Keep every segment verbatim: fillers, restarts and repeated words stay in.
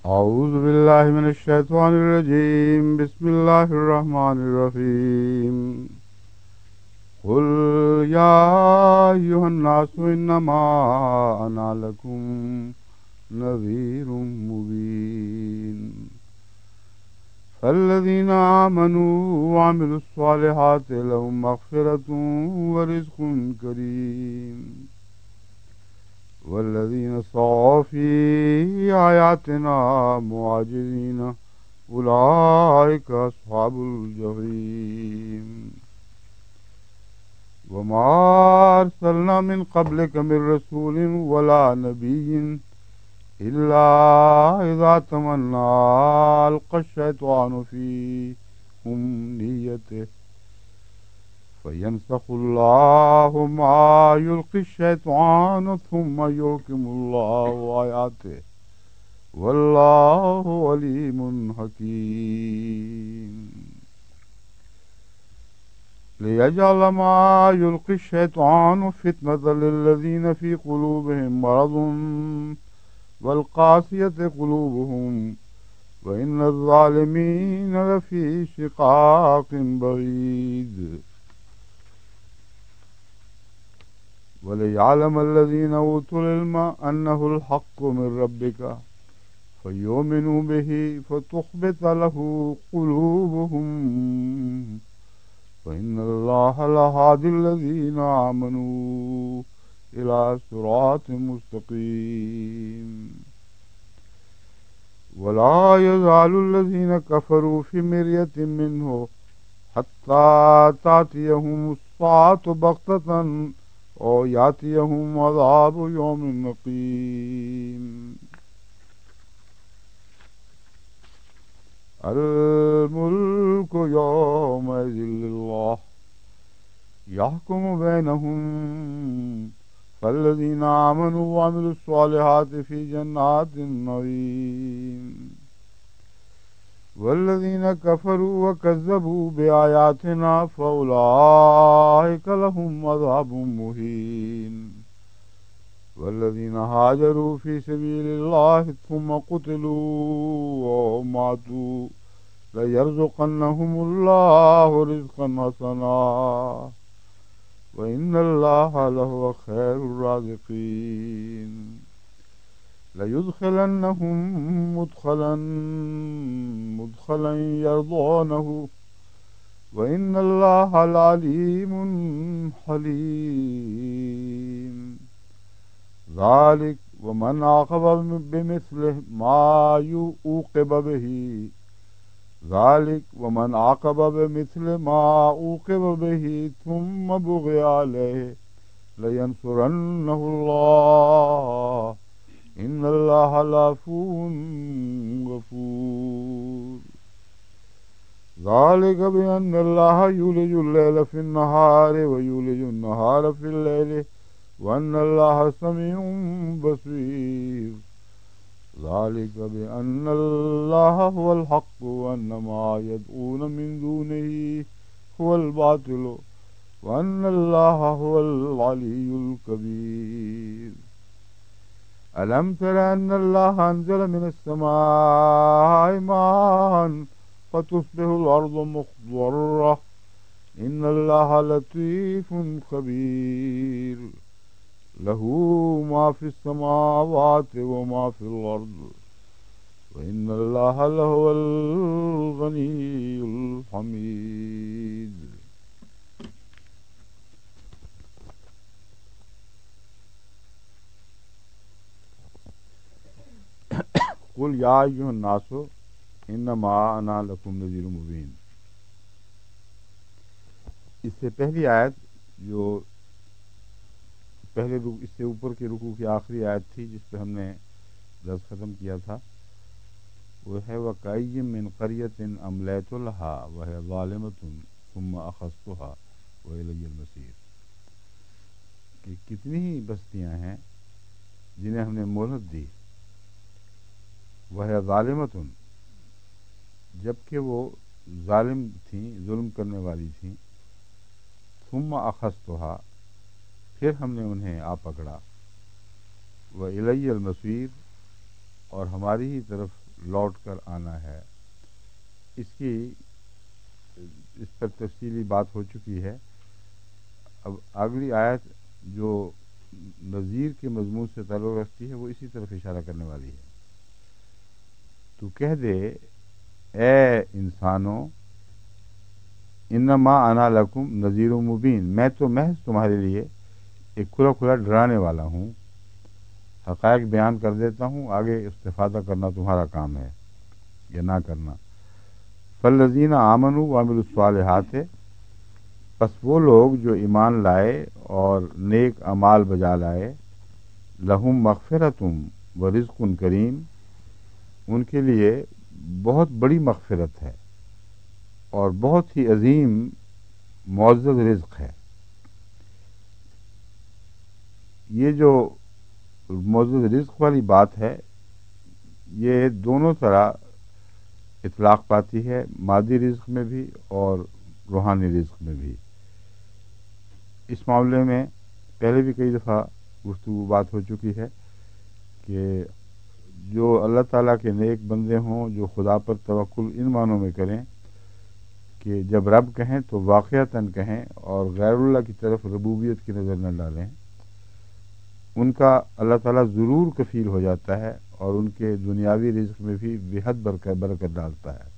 أعوذ بالله من الشيطان الرجيم. بسم الله الرحمن الرحيم. قل يا أيها الناس إنما أنا لكم نذير مبين. فالذين آمنوا وعملوا الصالحات لهم مغفرة ورزق كريم. والذين سعوا في آياتنا معاجزين أولئك أصحاب الجحيم. وما أرسلنا من قبلك من رسول ولا نبي إلا إذا تمنى ألقى الشيطان في أمنيته فينسخ الله ما يلقي الشيطان ثم يحكم الله آياته والله عليم حكيم. ليجعل ما يلقي الشيطان فتنة للذين في قلوبهم مرض والقاسية قلوبهم وإن الظالمين لفي شقاق بعيد. وليعلم الذين أوتوا العلم أنه الحق من ربك فيؤمنوا به فتخبت له قلوبهم وإن الله لهادي الذين آمنوا إلى صراط مستقيم. ولا يزال الذين كفروا في مرية منه حتى تأتيهم الساعة بغتة أو يأتيهم عذاب يوم مقيم. الملك يومئذ لله يحكم بينهم فالذين آمنوا وعملوا الصالحات في جنات النعيم. والذين كفروا وكذبوا بآياتنا فأولئك لهم عذاب مهين. والذين هاجروا في سبيل الله ثم قتلوا أو ماتوا ليرزقنهم الله رزقا حسنا وإن الله لهو خير الرازقين. ليدخلنهم مدخلا مدخلا يرضونه وإن الله لعليم حليم. ذلك ومن عاقب بمثله ما يعوقب به ذلك ومن عاقب بمثل ما عوقب به ثم بغي عليه لينصرنه الله إن الله لعفو غفور. ذلك بأن الله يولج الليل في النهار ويولج النهار في الليل وأن الله سميع بصير. ذلك بأن الله هو الحق وأن ما يدعون من دونه هو الباطل وأن الله هو العلي الكبير. ألم تر أن الله أنزل من السماء ماء فتصبح الأرض مخضرة إن الله لطيف خبير. له ما في السماوات وما في الأرض وإن الله لهو الغني الحميد. قل يا أيها الناس إنما أنا لكم نذير مبين. इससे पहली आयत जो पहले रुक इससे ऊपर के रुकू की आखिरी आयत थी जिस पे हमने दर्स ख़त्म किया था वो है वकाय्यिम मिन क़रयतिन अमलैतु लहा वहिय ज़ालिमतुन सुम्मा अख़ज़्तुहा व इलैयल मसीर। कि कितनी ही बस्तियां हैं जिन्हें हमने मोहलत दी वहिय ज़ालिमतुन जबकि वो जालिम थीं जुल्म करने वाली थीं सुम्मा अख़ज़्तुहा फिर हमने उन्हें आ पकड़ा व इलैयल मसीर और हमारी ही तरफ لوٹ کر آنا ہے، اس کی اس پر تفصیلی بات ہو چکی ہے۔ اب اگلی آیت جو نذیر کے مضمون سے تعلق رکھتی ہے وہ اسی طرف اشارہ کرنے والی ہے۔ تو کہہ دے اے انسانوں، انما انا لکم نذیر مبین، میں تو محض تمہارے لیے ایک کھلا کھلا ڈرانے والا ہوں، حقائق بیان کر دیتا ہوں، آگے استفادہ کرنا تمہارا کام ہے یا نہ کرنا۔ فالذین آمنوا وعملوا الصالحات، پس وہ لوگ جو ایمان لائے اور نیک اعمال بجا لائے، لہم مغفرۃ ورزق کریم، ان کے لیے بہت بڑی مغفرت ہے اور بہت ہی عظیم معزز رزق ہے۔ یہ جو معزز رزق والی بات ہے یہ دونوں طرح اطلاق پاتی ہے، مادی رزق میں بھی اور روحانی رزق میں بھی۔ اس معاملے میں پہلے بھی کئی دفعہ گفتگو بات ہو چکی ہے کہ جو اللہ تعالیٰ کے نیک بندے ہوں، جو خدا پر توکل ان معنوں میں کریں کہ جب رب کہیں تو واقعتاً کہیں اور غیر اللہ کی طرف ربوبیت کی نظر نہ ڈالیں، ان کا اللہ تعالیٰ ضرور کفیل ہو جاتا ہے اور ان کے دنیاوی رزق میں بھی بے حد برکت ڈالتا ہے۔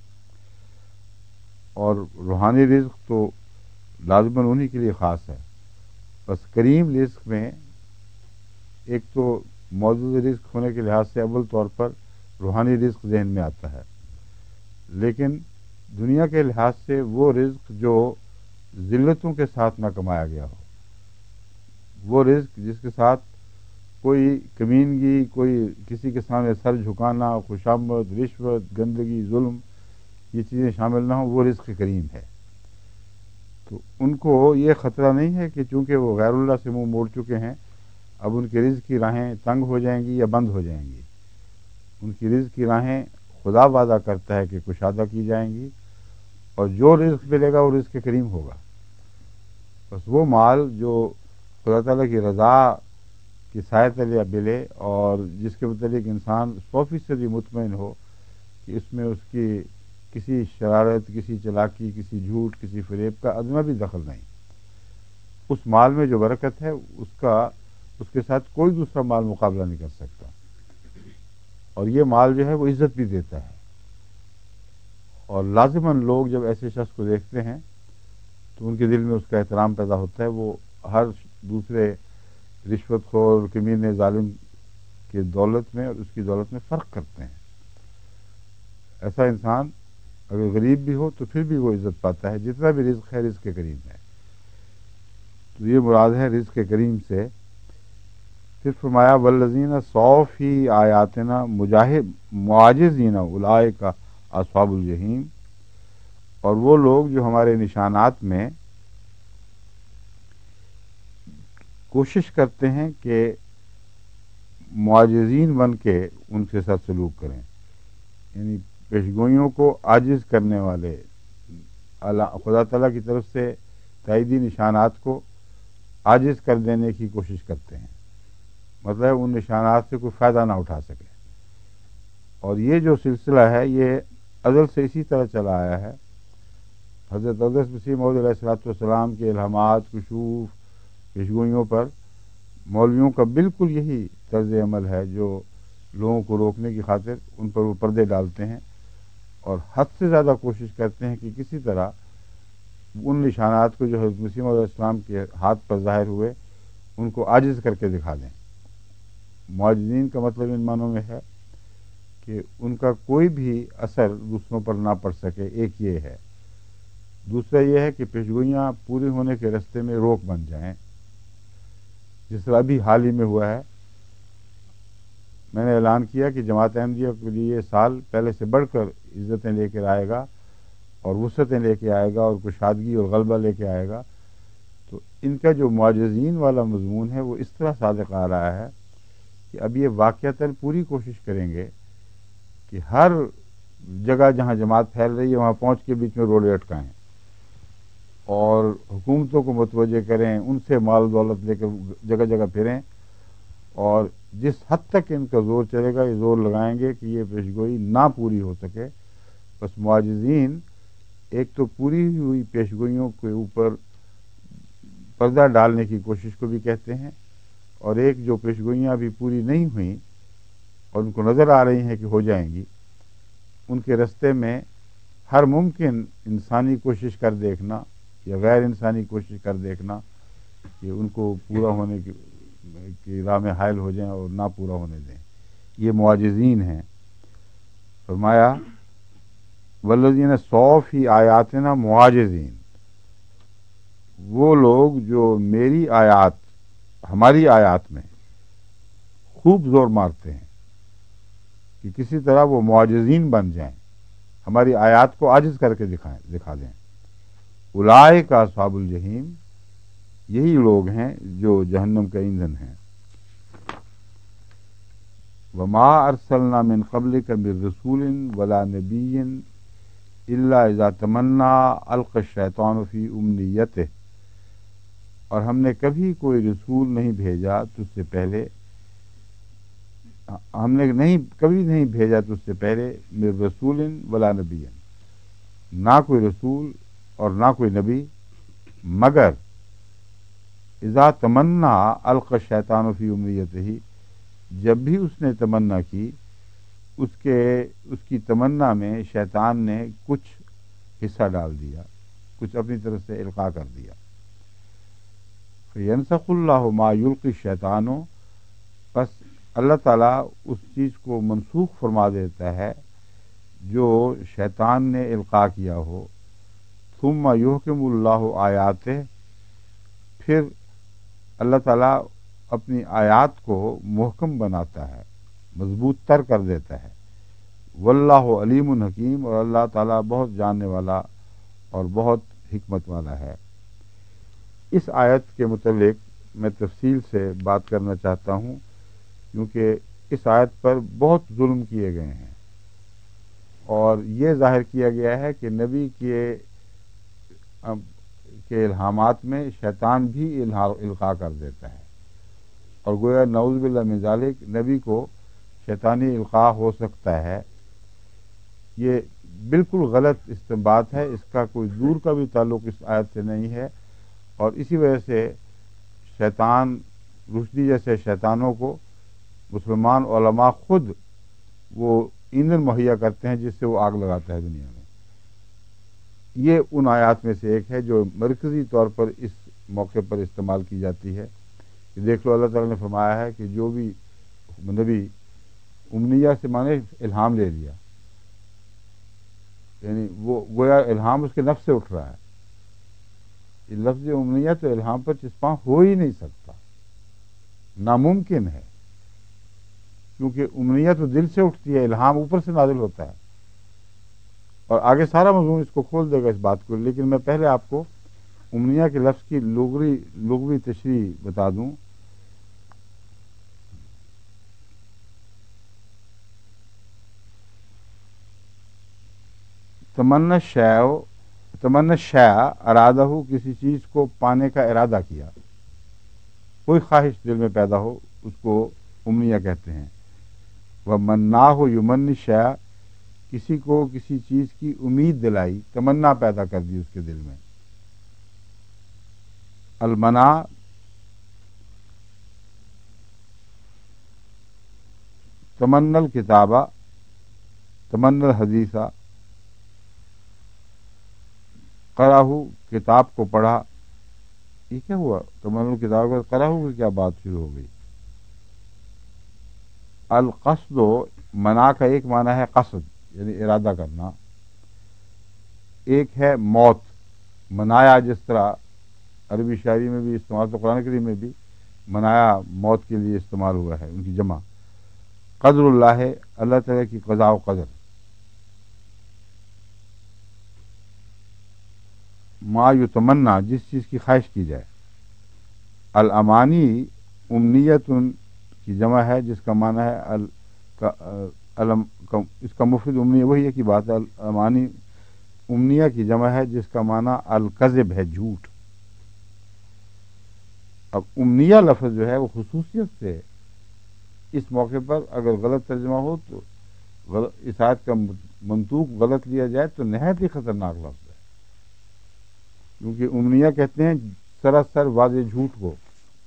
اور روحانی رزق تو لازماً انہی کے لیے خاص ہے۔ بس کریم رزق میں ایک تو معزز رزق ہونے کے لحاظ سے اول طور پر روحانی رزق ذہن میں آتا ہے، لیکن دنیا کے لحاظ سے وہ رزق جو ذلتوں کے ساتھ نہ کمایا گیا ہو، وہ رزق جس کے ساتھ کوئی کمینگی، کوئی کسی کے سامنے سر جھکانا، خوشامد، رشوت، گندگی، ظلم، یہ چیزیں شامل نہ ہوں، وہ رزق کریم ہے۔ تو ان کو یہ خطرہ نہیں ہے کہ چونکہ وہ غیر اللہ سے منہ موڑ چکے ہیں اب ان کے رزق کی راہیں تنگ ہو جائیں گی یا بند ہو جائیں گی۔ ان کی رزق کی راہیں خدا وعدہ کرتا ہے کہ کشادہ کی جائیں گی، اور جو رزق ملے گا وہ رزق کریم ہوگا۔ بس وہ مال جو خدا تعالیٰ کی رضا کی سائے تلے ملے اور جس کے متعلق انسان سو فیصدی مطمئن ہو کہ اس میں اس کی کسی شرارت، کسی چلاکی، کسی جھوٹ، کسی فریب کا ادنا بھی دخل نہیں، اس مال میں جو برکت ہے اس کا اس کے ساتھ کوئی دوسرا مال مقابلہ نہیں کر سکتا، اور یہ مال جو ہے وہ عزت بھی دیتا ہے۔ اور لازماً لوگ جب ایسے شخص کو دیکھتے ہیں تو ان کے دل میں اس کا احترام پیدا ہوتا ہے، وہ ہر دوسرے رشوت خور، کمینے، ظالم کی دولت میں اور اس کی دولت میں فرق کرتے ہیں۔ ایسا انسان اگر غریب بھی ہو تو پھر بھی وہ عزت پاتا ہے، جتنا بھی رزق ہے رزق کریم ہے۔ تو یہ مراد ہے رزق کریم سے۔ پھر فرمایا والذین سعوا فی آیاتنا مجاہد معاجزین اولئک اصحاب الجحیم، اور وہ لوگ جو ہمارے نشانات میں کوشش کرتے ہیں کہ معاجزین بن کے ان کے ساتھ سلوک کریں، یعنی پیشگوئیوں کو عاجز کرنے والے، خدا تعالیٰ کی طرف سے تائیدی نشانات کو عاجز کر دینے کی کوشش کرتے ہیں، مطلب ان نشانات سے کوئی فائدہ نہ اٹھا سکے۔ اور یہ جو سلسلہ ہے یہ ازل سے اسی طرح چلا آیا ہے۔ حضرت اقدس مسیح موعود علیہ الصلوۃ والسلام کے الہامات، کشوف، پیشگوئیوں پر مولویوں کا بالکل یہی طرز عمل ہے جو لوگوں کو روکنے کی خاطر ان پر وہ پردے ڈالتے ہیں اور حد سے زیادہ کوشش کرتے ہیں کہ کسی طرح ان نشانات کو جو حضرت مسیح موعود علیہ السلام کے ہاتھ پر ظاہر ہوئے ان کو عاجز کر کے دکھا دیں۔ معجزین کا مطلب ان معنوں میں ہے کہ ان کا کوئی بھی اثر دوسروں پر نہ پڑ سکے، ایک یہ ہے۔ دوسرا یہ ہے کہ پیشگوئیاں پوری ہونے کے راستے میں روک بن جائیں، جس طرح ابھی حال ہی میں ہوا ہے۔ میں نے اعلان کیا کہ جماعت احمدیہ کے لیے یہ سال پہلے سے بڑھ کر عزتیں لے کر آئے گا اور وسعتیں لے کے آئے گا اور کشادگی اور غلبہ لے کے آئے گا۔ تو ان کا جو معجزین والا مضمون ہے وہ اس طرح صادق آ رہا ہے کہ اب یہ واقعتاً پوری کوشش کریں گے کہ ہر جگہ جہاں جماعت پھیل رہی ہے وہاں پہنچ کے بیچ میں روڑے اٹکائیں اور حکومتوں کو متوجہ کریں، ان سے مال دولت لے کر جگہ جگہ پھریں اور جس حد تک ان کا زور چلے گا یہ زور لگائیں گے کہ یہ پیشگوئی نہ پوری ہو سکے. بس معجزین ایک تو پوری ہوئی پیشگوئیوں کے اوپر پردہ ڈالنے کی کوشش کو بھی کہتے ہیں، اور ایک جو پیشگوئیاں ابھی پوری نہیں ہوئیں اور ان کو نظر آ رہی ہیں کہ ہو جائیں گی، ان کے رستے میں ہر ممکن انسانی کوشش کر دیکھنا یا غیر انسانی کوشش کر دیکھنا کہ ان کو پورا ہونے کی کی راہ میں حائل ہو جائیں اور نہ پورا ہونے دیں، یہ معجزین ہیں. فرمایا والذین سو فی آیاتنا معاجزین، وہ لوگ جو میری آیات ہماری آیات میں خوب زور مارتے ہیں کہ کسی طرح وہ معجزین بن جائیں، ہماری آیات کو عاجز کر کے دکھائیں دکھا دیں. اولئک اصحاب الجحیم، یہی لوگ ہیں جو جہنم کا ایندھن ہیں. وما ارسلنا من قبلک من رسول ولا نبی الا اذا تمنا القى الشیطان فی امنیتہ، اور ہم نے کبھی کوئی رسول نہیں بھیجا تجھ سے پہلے ہم نے نہیں کبھی نہیں بھیجا تجھ سے پہلے من رسول ولا نبی، نہ کوئی رسول اور نہ کوئی نبی، مگر اذا تمنا القى الشیطان فی امنیتہ، جب بھی اس نے تمنا کی اس کے اس کی تمنا میں شیطان نے کچھ حصہ ڈال دیا، کچھ اپنی طرف سے القاء کر دیا. فینسخ اللہ ما یلقی الشیطان، بس اللہ تعالیٰ اس چیز کو منسوخ فرما دیتا ہے جو شیطان نے القاء کیا ہو. ثم یحکم اللہ آیاتہ، پھر اللہ تعالیٰ اپنی آیات کو محکم بناتا ہے، مضبوط تر کر دیتا ہے. واللہ علیم حکیم، اور اللہ تعالیٰ بہت جاننے والا اور بہت حکمت والا ہے. اس آیت کے متعلق میں تفصیل سے بات کرنا چاہتا ہوں، کیونکہ اس آیت پر بہت ظلم کیے گئے ہیں، اور یہ ظاہر کیا گیا ہے کہ نبی کے کے الہامات میں شیطان بھی القاء کر دیتا ہے، اور گویا نعوذ باللہ من ذالک نبی کو شیطانی القاء ہو سکتا ہے. یہ بالکل غلط استنباط ہے، اس کا کوئی دور کا بھی تعلق اس آیت سے نہیں ہے، اور اسی وجہ سے شیطان رشدی جیسے شیطانوں کو مسلمان علماء خود وہ ایندھن مہیا کرتے ہیں جس سے وہ آگ لگاتا ہے دنیا میں. یہ ان آیات میں سے ایک ہے جو مرکزی طور پر اس موقع پر استعمال کی جاتی ہے کہ دیکھ لو اللہ تعالیٰ نے فرمایا ہے کہ جو بھی نبی امنیہ سے مانے الہام لے لیا، یعنی وہ گویا الہام اس کے نفس سے اٹھ رہا ہے. یہ لفظ امنیہ تو الہام پر چسپاں ہو ہی نہیں سکتا، ناممکن ہے، کیونکہ امنیہ تو دل سے اٹھتی ہے، الہام اوپر سے نازل ہوتا ہے. اور آگے سارا مضمون اس کو کھول دے گا اس بات کو، لیکن میں پہلے آپ کو امنیہ کے لفظ کی لغوی لغوی تشریح بتا دوں. تمنا شیء تمنا شیء ارادہ، کسی چیز کو پانے کا ارادہ کیا، کوئی خواہش دل میں پیدا ہو اس کو امنیہ کہتے ہیں. وَمَنَّاهُ یمنی شیء، کسی کو کسی چیز کی امید دلائی، تمنا پیدا کر دی اس کے دل میں. المنا تمنا الکتابہ، تمنا الحدیثہ، قرأہ، کتاب کو پڑھا. یہ کیا ہوا؟ تمنا الکتاب کو قرأہ کی کیا بات شروع ہو گئی؟ القصد، منا کا ایک معنی ہے قصد یعنی ارادہ کرنا، ایک ہے موت. منایا جس طرح عربی شاعری میں بھی استعمال، تو قرآن کریم میں بھی منایا موت کے لیے استعمال ہوا ہے، ان کی جمع. قدر اللہ، اللہ تعالیٰ کی قضاء و قدر. ما یتمنا، جس چیز کی خواہش کی جائے. الامانی امنیت کی جمع ہے جس کا معنی ہے ال الم اس کا مفرد امنیہ وہی ہے کی بات ہے. الامانی امنیہ کی جمع ہے جس کا معنی الکذب ہے، جھوٹ. اب امنیہ لفظ جو ہے وہ خصوصیت سے اس موقع پر اگر غلط ترجمہ ہو تو اس آیت کا منطوق غلط لیا جائے تو نہایت ہی خطرناک لفظ ہے، کیونکہ امنیہ کہتے ہیں سراسر واضح جھوٹ کو۔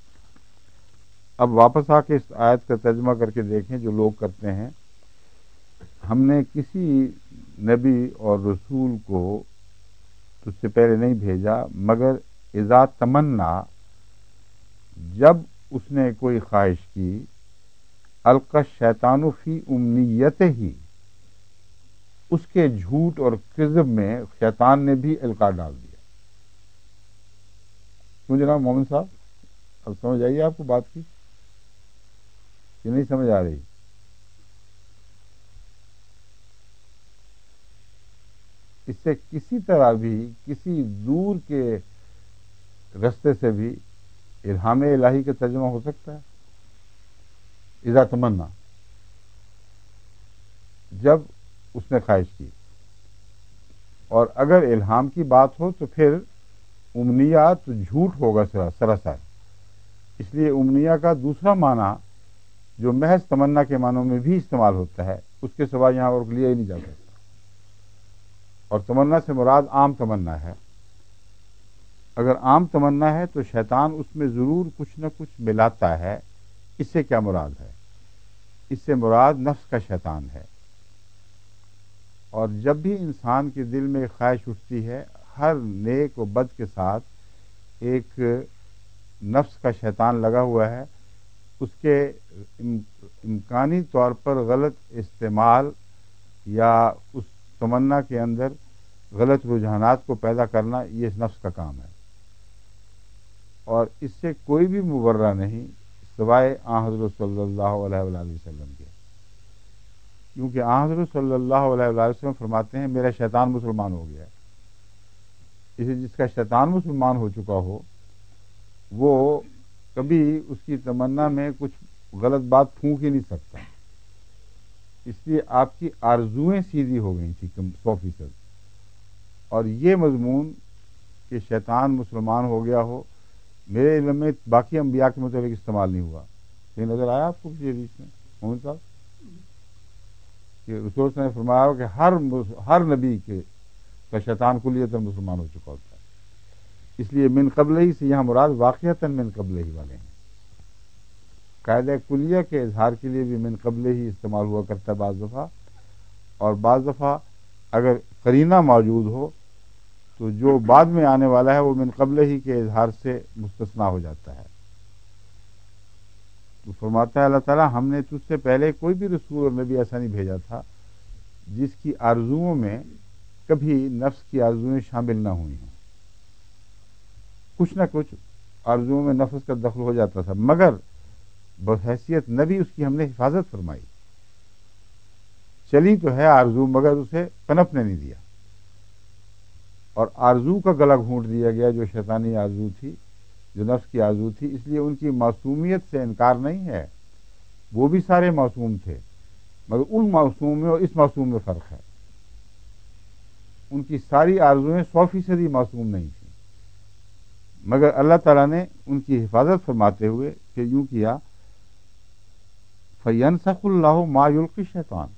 اب واپس آ کے اس آیت کا ترجمہ کر کے دیکھیں جو لوگ کرتے ہیں، ہم نے کسی نبی اور رسول کو تو اس سے پہلے نہیں بھیجا مگر اذا تمنا، جب اس نے کوئی خواہش کی، القى الشیطان فی امنیتہ ہی، اس کے جھوٹ اور کذب میں شیطان نے بھی القاء ڈال دیا۔ کیوں جناب مومن صاحب، اب سمجھ آئیے آپ کو بات کی کہ نہیں سمجھ آ رہی؟ اس سے کسی طرح بھی کسی دور کے رستے سے بھی الہام الہی کا ترجمہ ہو سکتا ہے۔ اذا تمنا، جب اس نے خواہش کی، اور اگر الہام کی بات ہو تو پھر امنیات تو جھوٹ ہوگا سراسر، اس لیے امنیہ کا دوسرا معنی جو محض تمنا کے معنوں میں بھی استعمال ہوتا ہے، اس کے سوا یہاں اور لیا ہی نہیں جا سکتا، اور تمنا سے مراد عام تمنا ہے۔ اگر عام تمنا ہے تو شیطان اس میں ضرور کچھ نہ کچھ ملاتا ہے۔ اس سے کیا مراد ہے؟ اس سے مراد نفس کا شیطان ہے، اور جب بھی انسان کے دل میں خواہش اٹھتی ہے، ہر نیک و بد کے ساتھ ایک نفس کا شیطان لگا ہوا ہے، اس کے امکانی طور پر غلط استعمال یا اس تمنا کے اندر غلط رجحانات کو پیدا کرنا، یہ اس نفس کا کام ہے، اور اس سے کوئی بھی مبرہ نہیں سوائے آن حضرت صلی اللہ علیہ وآلہ وسلم کے، کیونکہ آن حضرت صلی اللہ علیہ وآلہ وسلم فرماتے ہیں میرا شیطان مسلمان ہو گیا ہے۔ اسے جس کا شیطان مسلمان ہو چکا ہو وہ کبھی اس کی تمنا میں کچھ غلط بات پھونک ہی نہیں سکتا، اس لیے آپ کی آرزوئیں سیدھی ہو گئی تھی سو فیصد، اور یہ مضمون کہ شیطان مسلمان ہو گیا ہو میرے علم میں باقی انبیاء کے متعلق استعمال نہیں ہوا۔ یہ نظر آیا آپ کو کسی حدیث میں محمد صاحب کہ رسول نے فرمایا کہ ہر ہر نبی کے کا شیطان کلیتاً مسلمان ہو چکا ہوتا ہے، اس لیے من قبل ہی سے یہاں مراد واقعتاً من قبل ہی والے ہیں۔ قاعدہ کلیہ کے اظہار کے لیے بھی من قبل ہی استعمال ہوا کرتا ہے بعض دفعہ، اور بعض دفعہ اگر قرینہ موجود ہو تو جو بعد میں آنے والا ہے وہ من قبل ہی کے اظہار سے مستثنا ہو جاتا ہے۔ تو فرماتا ہے اللہ تعالیٰ ہم نے تجھ سے پہلے کوئی بھی رسول اور نبی ایسا نہیں بھیجا تھا جس کی آرزوؤں میں کبھی نفس کی آرزویں شامل نہ ہوئی ہوں، کچھ نہ کچھ آرزوؤں میں نفس کا دخل ہو جاتا تھا، مگر بحیثیت نبی اس کی ہم نے حفاظت فرمائی۔ چلی تو ہے آرزو مگر اسے پنپنے نہیں دیا، اور آرزو کا گلا گھونٹ دیا گیا جو شیطانی آرزو تھی، جو نفس کی آرزو تھی، اس لیے ان کی معصومیت سے انکار نہیں ہے، وہ بھی سارے معصوم تھے، مگر ان معصوم میں اور اس معصوم میں فرق ہے۔ ان کی ساری آرزویں سو فیصدی معصوم نہیں تھیں، مگر اللہ تعالیٰ نے ان کی حفاظت فرماتے ہوئے کہ یوں کیا فَيَنْسَخُ اللَّهُ مَا يُلْقِي الشَّيْطَانُ،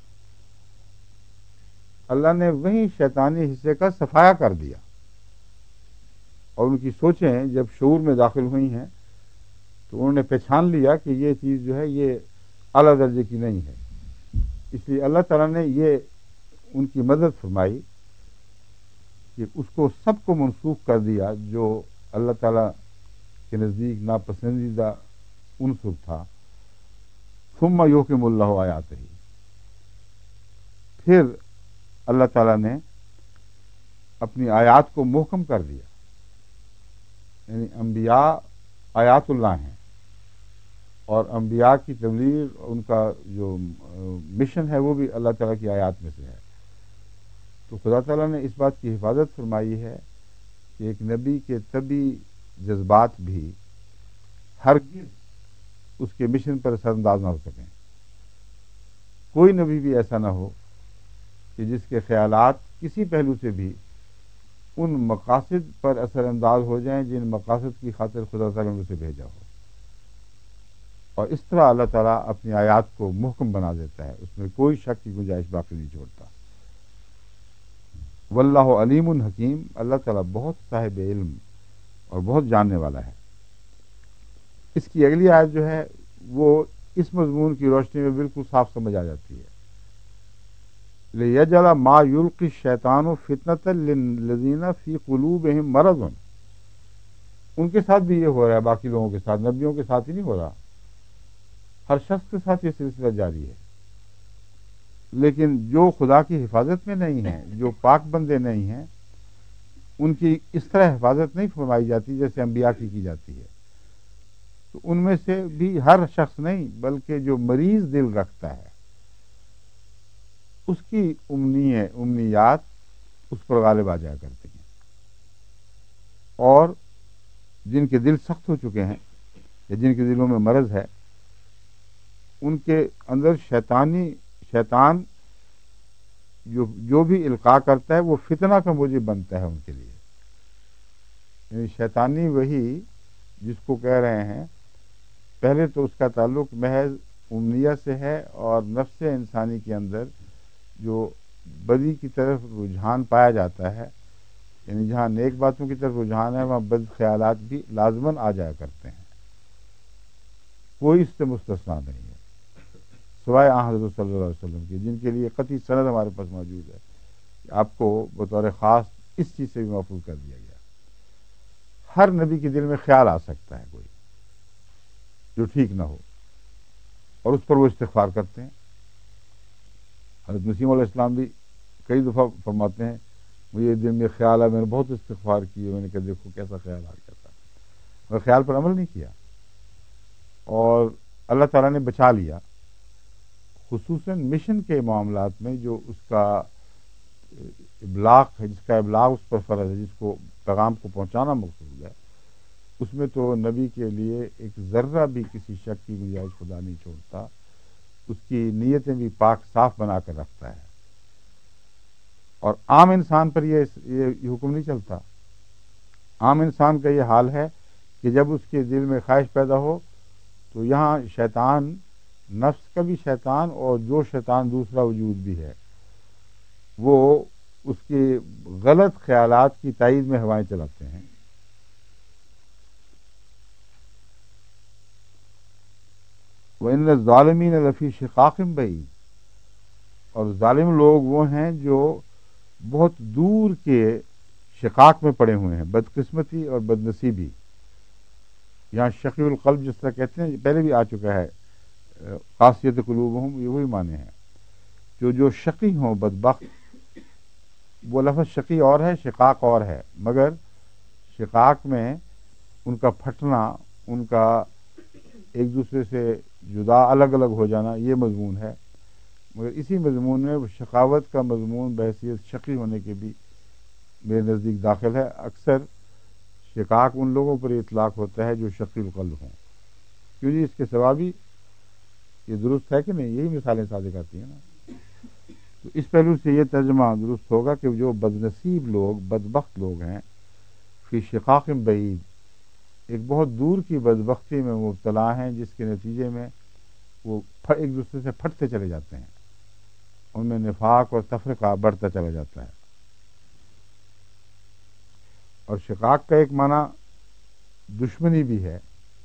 اللہ نے وہی شیطانی حصے کا صفایا کر دیا، اور ان کی سوچیں جب شعور میں داخل ہوئی ہیں تو انہوں نے پہچان لیا کہ یہ چیز جو ہے یہ اعلیٰ درجے کی نہیں ہے، اس لیے اللہ تعالیٰ نے یہ ان کی مدد فرمائی کہ اس کو سب کو منسوخ کر دیا جو اللہ تعالیٰ کے نزدیک ناپسندیدہ عنصر تھا۔ ثم یحکم اللہ آیاتہ، پھر اللہ تعالیٰ نے اپنی آیات کو محکم کر دیا، یعنی انبیاء آیات اللہ ہیں، اور انبیاء کی تبلیغ ان کا جو مشن ہے وہ بھی اللہ تعالیٰ کی آیات میں سے ہے۔ تو خدا تعالیٰ نے اس بات کی حفاظت فرمائی ہے کہ ایک نبی کے طبی جذبات بھی ہرگز اس کے مشن پر اثر انداز نہ ہو سکیں۔ کوئی نبی بھی ایسا نہ ہو کہ جس کے خیالات کسی پہلو سے بھی ان مقاصد پر اثر انداز ہو جائیں جن مقاصد کی خاطر خدا تعالیٰ نے اسے بھیجا ہو۔ اور اس طرح اللہ تعالیٰ اپنی آیات کو محکم بنا دیتا ہے، اس میں کوئی شک کی گنجائش باقی نہیں چھوڑتا۔ واللہ علیم حکیم، اللہ تعالیٰ بہت صاحب علم اور بہت جاننے والا ہے۔ اس کی اگلی آیت جو ہے وہ اس مضمون کی روشنی میں بالکل صاف سمجھ آ جاتی ہے۔ لِيَجْعَلَ مَا يُلْقِي الشَّيْطَانُ فِتْنَةً لِلَّذِينَ فِي قُلُوبِهِم مَرَضٌ، ان کے ساتھ بھی یہ ہو رہا ہے، باقی لوگوں کے ساتھ، نبیوں کے ساتھ ہی نہیں ہو رہا، ہر شخص کے ساتھ یہ سلسلہ جاری ہے۔ لیکن جو خدا کی حفاظت میں نہیں ہیں، جو پاک بندے نہیں ہیں، ان کی اس طرح حفاظت نہیں فرمائی جاتی جیسے انبیاء کی کی جاتی ہے۔ تو ان میں سے بھی ہر شخص نہیں، بلکہ جو مریض دل رکھتا ہے اس کی امنی امنیات اس پر غالب آ جایا کرتی ہیں، اور جن کے دل سخت ہو چکے ہیں یا جن کے دلوں میں مرض ہے، ان کے اندر شیطانی شیطان جو جو بھی القاء کرتا ہے وہ فتنہ کا موجب بنتا ہے ان کے لیے۔ یعنی شیطانی وہی جس کو کہہ رہے ہیں، پہلے تو اس کا تعلق محض امنیہ سے ہے، اور نفس انسانی کے اندر جو بدی کی طرف رجحان پایا جاتا ہے، یعنی جہاں نیک باتوں کی طرف رجحان ہے وہاں بد خیالات بھی لازماً آ جایا کرتے ہیں، کوئی اس سے مستثنا نہیں ہے سوائے آن حضرت صلی اللہ علیہ وسلم کی، جن کے لیے قطعی سند ہمارے پاس موجود ہے کہ آپ کو بطور خاص اس چیز سے بھی محفوظ کر دیا گیا۔ ہر نبی کے دل میں خیال آ سکتا ہے کوئی جو ٹھیک نہ ہو، اور اس پر وہ استغفار کرتے ہیں۔ حضرت مسیم علیہ السلام بھی کئی دفعہ فرماتے ہیں مجھے دل میں خیال ہے، میں نے بہت استغفار کی، میں نے کہا دیکھو کیسا خیال آ گیا تھا، میں خیال پر عمل نہیں کیا، اور اللہ تعالیٰ نے بچا لیا۔ خصوصاً مشن کے معاملات میں جو اس کا ابلاغ ہے، جس کا ابلاغ اس پر فرض ہے، جس کو پیغام کو پہنچانا مقصود ہے، اس میں تو نبی کے لیے ایک ذرہ بھی کسی شک کی گنجائش خدا نہیں چھوڑتا، اس کی نیتیں بھی پاک صاف بنا کر رکھتا ہے۔ اور عام انسان پر یہ یہ حکم نہیں چلتا۔ عام انسان کا یہ حال ہے کہ جب اس کے دل میں خواہش پیدا ہو تو یہاں شیطان، نفس کا بھی شیطان اور جو شیطان دوسرا وجود بھی ہے، وہ اس کے غلط خیالات کی تائید میں ہوائیں چلاتے ہیں۔ وَإِنَّ الظَّالِمِينَ لَفِي شِقَاقٍ بَعِيدٍ، اور ظالم لوگ وہ ہیں جو بہت دور کے شقاق میں پڑے ہوئے ہیں، بدقسمتی اور بدنصیبی۔ یہاں شقی القلب جس طرح کہتے ہیں پہلے بھی آ چکا ہے، قاسیت قلوبہم، یہ وہی معنی ہے، جو جو شقی ہوں، بدبخت۔ وہ لفظ شقی اور ہے، شقاق اور ہے، مگر شقاق میں ان کا پھٹنا، ان کا ایک دوسرے سے جدا الگ الگ ہو جانا، یہ مضمون ہے، مگر اسی مضمون میں شقاوت کا مضمون بحیثیت شقی ہونے کے بھی میرے نزدیک داخل ہے۔ اکثر شقاق ان لوگوں پر اطلاق ہوتا ہے جو شقی القلب ہوں، کیوں جی اس کے سوا بھی یہ درست ہے کہ نہیں، یہی مثالیں صادق آتی ہیں نا۔ تو اس پہلو سے یہ ترجمہ درست ہوگا کہ جو بدنصیب لوگ، بدبخت لوگ ہیں، فی شقاق بعید، ایک بہت دور کی بدبختی میں مبتلا ہیں، جس کے نتیجے میں وہ ایک دوسرے سے پھٹتے چلے جاتے ہیں، ان میں نفاق اور تفرقہ بڑھتا چلا جاتا ہے۔ اور شقاق کا ایک معنی دشمنی بھی ہے،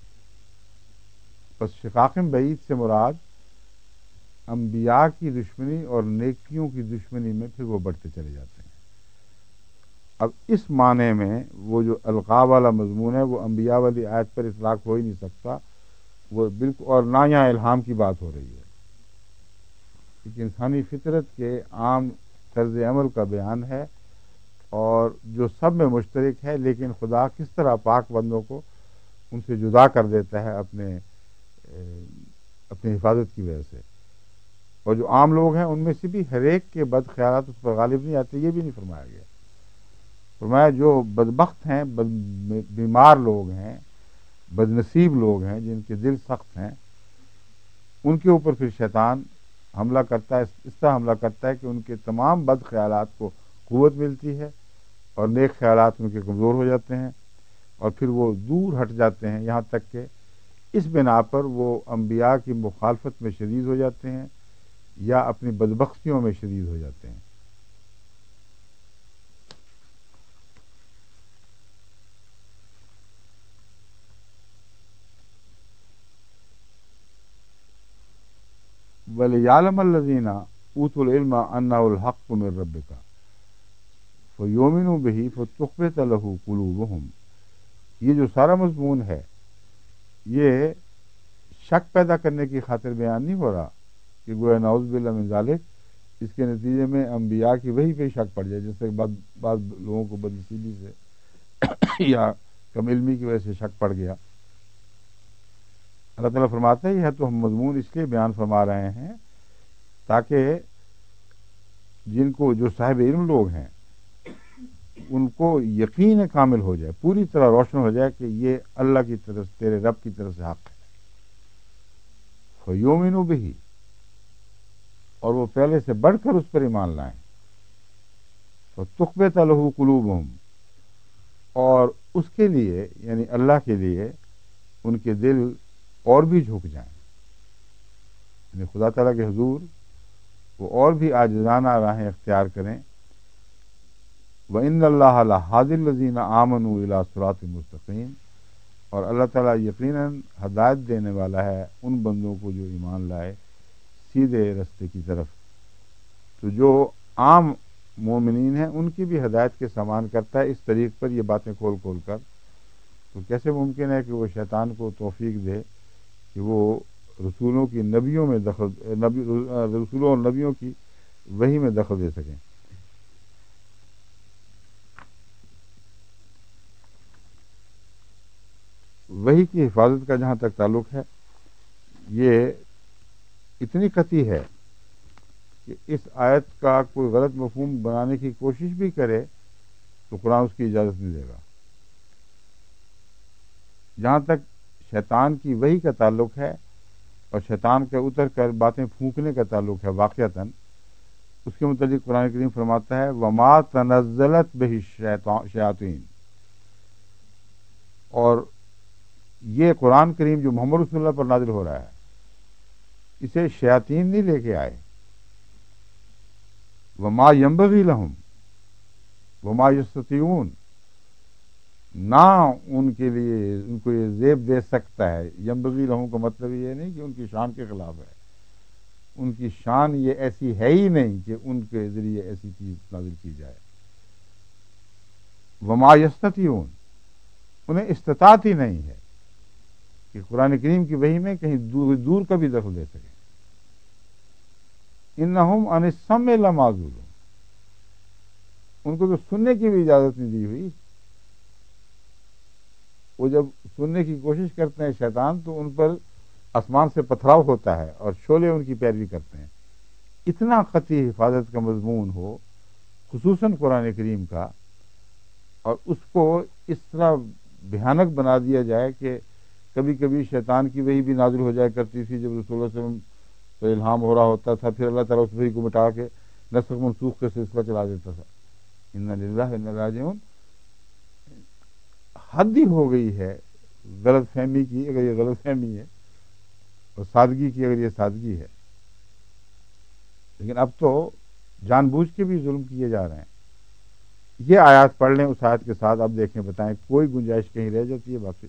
بس شقاق بعید سے مراد انبیاء کی دشمنی اور نیکیوں کی دشمنی میں پھر وہ بڑھتے چلے جاتے ہیں۔ اب اس معنی میں وہ جو القاء والا مضمون ہے وہ انبیاء والی آیت پر اطلاق ہو ہی نہیں سکتا، وہ بالکل، اور نہ یہاں الہام کی بات ہو رہی ہے، کیونکہ انسانی فطرت کے عام طرز عمل کا بیان ہے، اور جو سب میں مشترک ہے، لیکن خدا کس طرح پاک بندوں کو ان سے جدا کر دیتا ہے اپنے اپنی حفاظت کی وجہ سے۔ اور جو عام لوگ ہیں ان میں سے بھی ہر ایک کے بد خیالات اس پر غالب نہیں آتے، یہ بھی نہیں فرمایا گیا۔ فرمایا جو بدبخت ہیں، بد بیمار لوگ ہیں، بدنصیب لوگ ہیں، جن کے دل سخت ہیں، ان کے اوپر پھر شیطان حملہ کرتا ہے، اس طرح حملہ کرتا ہے کہ ان کے تمام بد خیالات کو قوت ملتی ہے، اور نیک خیالات ان کے کمزور ہو جاتے ہیں، اور پھر وہ دور ہٹ جاتے ہیں، یہاں تک کہ اس بنا پر وہ انبیاء کی مخالفت میں شدید ہو جاتے ہیں یا اپنی بدبختیوں میں شدید ہو جاتے ہیں۔ وَلِيَعْلَمَ الَّذِينَ أُوتُوا الْعِلْمَ أَنَّهُ الْحَقُّ مِن رَّبِّكَ فَيُؤْمِنُوا بِهِ فَتُخْبِتَ لَهُ قُلُوبُهُمْ، یہ جو سارا مضمون ہے یہ شک پیدا کرنے کی خاطر بیان نہیں ہو رہا کہ گویا نعوذ باللہ من ذالک اس کے نتیجے میں انبیاء کی وحی پہ شک پڑ جائے، جیسے بعض بعض لوگوں کو بدنصیبی سے یا کم علمی کی وجہ سے شک پڑ گیا۔ اللہ تعالیٰ فرماتا ہے یہ تو ہم مضمون اس لیے بیان فرما رہے ہیں تاکہ جن کو جو صاحب علم لوگ ہیں ان کو یقین کامل ہو جائے، پوری طرح روشن ہو جائے کہ یہ اللہ کی طرف، تیرے رب کی طرف سے حق ہے۔ فَيُؤْمِنُوا بِهِ، اور وہ پہلے سے بڑھ کر اس پر ایمان لائیں۔ فَتُخْبِتَ لَهُ قُلُوبُهُمْ، اور اس کے لیے یعنی اللہ کے لیے ان کے دل اور بھی جھک جائیں، یعنی خدا تعالیٰ کے حضور وہ اور بھی عاجزانہ راہیں اختیار کریں۔ وَإِنَّ اللَّهَ لَهَادِ الَّذِينَ آمَنُوا إِلَىٰ صِرَاطٍ مُّسْتَقِيمٍ، اور اللہ تعالیٰ یقیناً ہدایت دینے والا ہے ان بندوں کو جو ایمان لائے سیدھے رستے کی طرف۔ تو جو عام مومنین ہیں ان کی بھی ہدایت کے سامان کرتا ہے اس طریق پر یہ باتیں کھول کھول کر، تو کیسے ممکن ہے کہ وہ شیطان کو توفیق دے کہ وہ رسولوں کی نبیوں میں دخل نبی رسولوں اور نبیوں کی وحی میں دخل دے سکیں۔ وحی کی حفاظت کا جہاں تک تعلق ہے یہ اتنی قطعی ہے کہ اس آیت کا کوئی غلط مفہوم بنانے کی کوشش بھی کرے تو قرآن اس کی اجازت نہیں دے گا۔ جہاں تک شیطان کی وحی کا تعلق ہے اور شیطان کے اتر کر باتیں پھونکنے کا تعلق ہے واقعتاً، اس کے متعلق قرآن کریم فرماتا ہے وَمَا تَنَزَّلَتْ بِهِ الشَّيَاطِينُ، اور یہ قرآن کریم جو محمد رسول اللہ پر نازل ہو رہا ہے اسے شیاطین نہیں لے کے آئے۔ وَمَا يَنبَغِي لَهُمْ وَمَا يَسْتَطِيعُونَ، نہ ان کے لیے ان کو یہ زیب دے سکتا ہے۔ ینبغی لہم کا مطلب یہ نہیں کہ ان کی شان کے خلاف ہے، ان کی شان یہ ایسی ہے ہی نہیں کہ ان کے ذریعے ایسی چیز نازل کی جائے۔ وما یستطیعون، انہیں استطاعت ہی نہیں ہے کہ قرآن کریم کی وحی میں کہیں دور دور کا بھی دخل دے سکیں۔ انہم عن السمع لمعزولون، ان کو تو سننے کی بھی اجازت نہیں دی ہوئی۔ وہ جب سننے کی کوشش کرتے ہیں شیطان تو ان پر آسمان سے پتھراؤ ہوتا ہے اور شعلے ان کی پیروی کرتے ہیں۔ اتنا قطعی حفاظت کا مضمون ہو خصوصاً قرآن کریم کا، اور اس کو اس طرح بھیانک بنا دیا جائے کہ کبھی کبھی شیطان کی وحی بھی نازل ہو جایا کرتی تھی جب رسول اللہ صلی اللہ علیہ وسلم تو الہام ہو رہا ہوتا تھا، پھر اللہ تعالیٰ اس وحی کو مٹا کے نسخ منسوخ کا سلسلہ چلا دیتا تھا۔ انا للہ و انا الیہ راجعون، حد ہی ہو گئی ہے غلط فہمی کی اگر یہ غلط فہمی ہے، اور سادگی کی اگر یہ سادگی ہے۔ لیکن اب تو جان بوجھ کے بھی ظلم کیے جا رہے ہیں۔ یہ آیات پڑھ لیں اس آیت کے ساتھ، اب دیکھیں بتائیں کوئی گنجائش کہیں رہ جاتی ہے باقی؟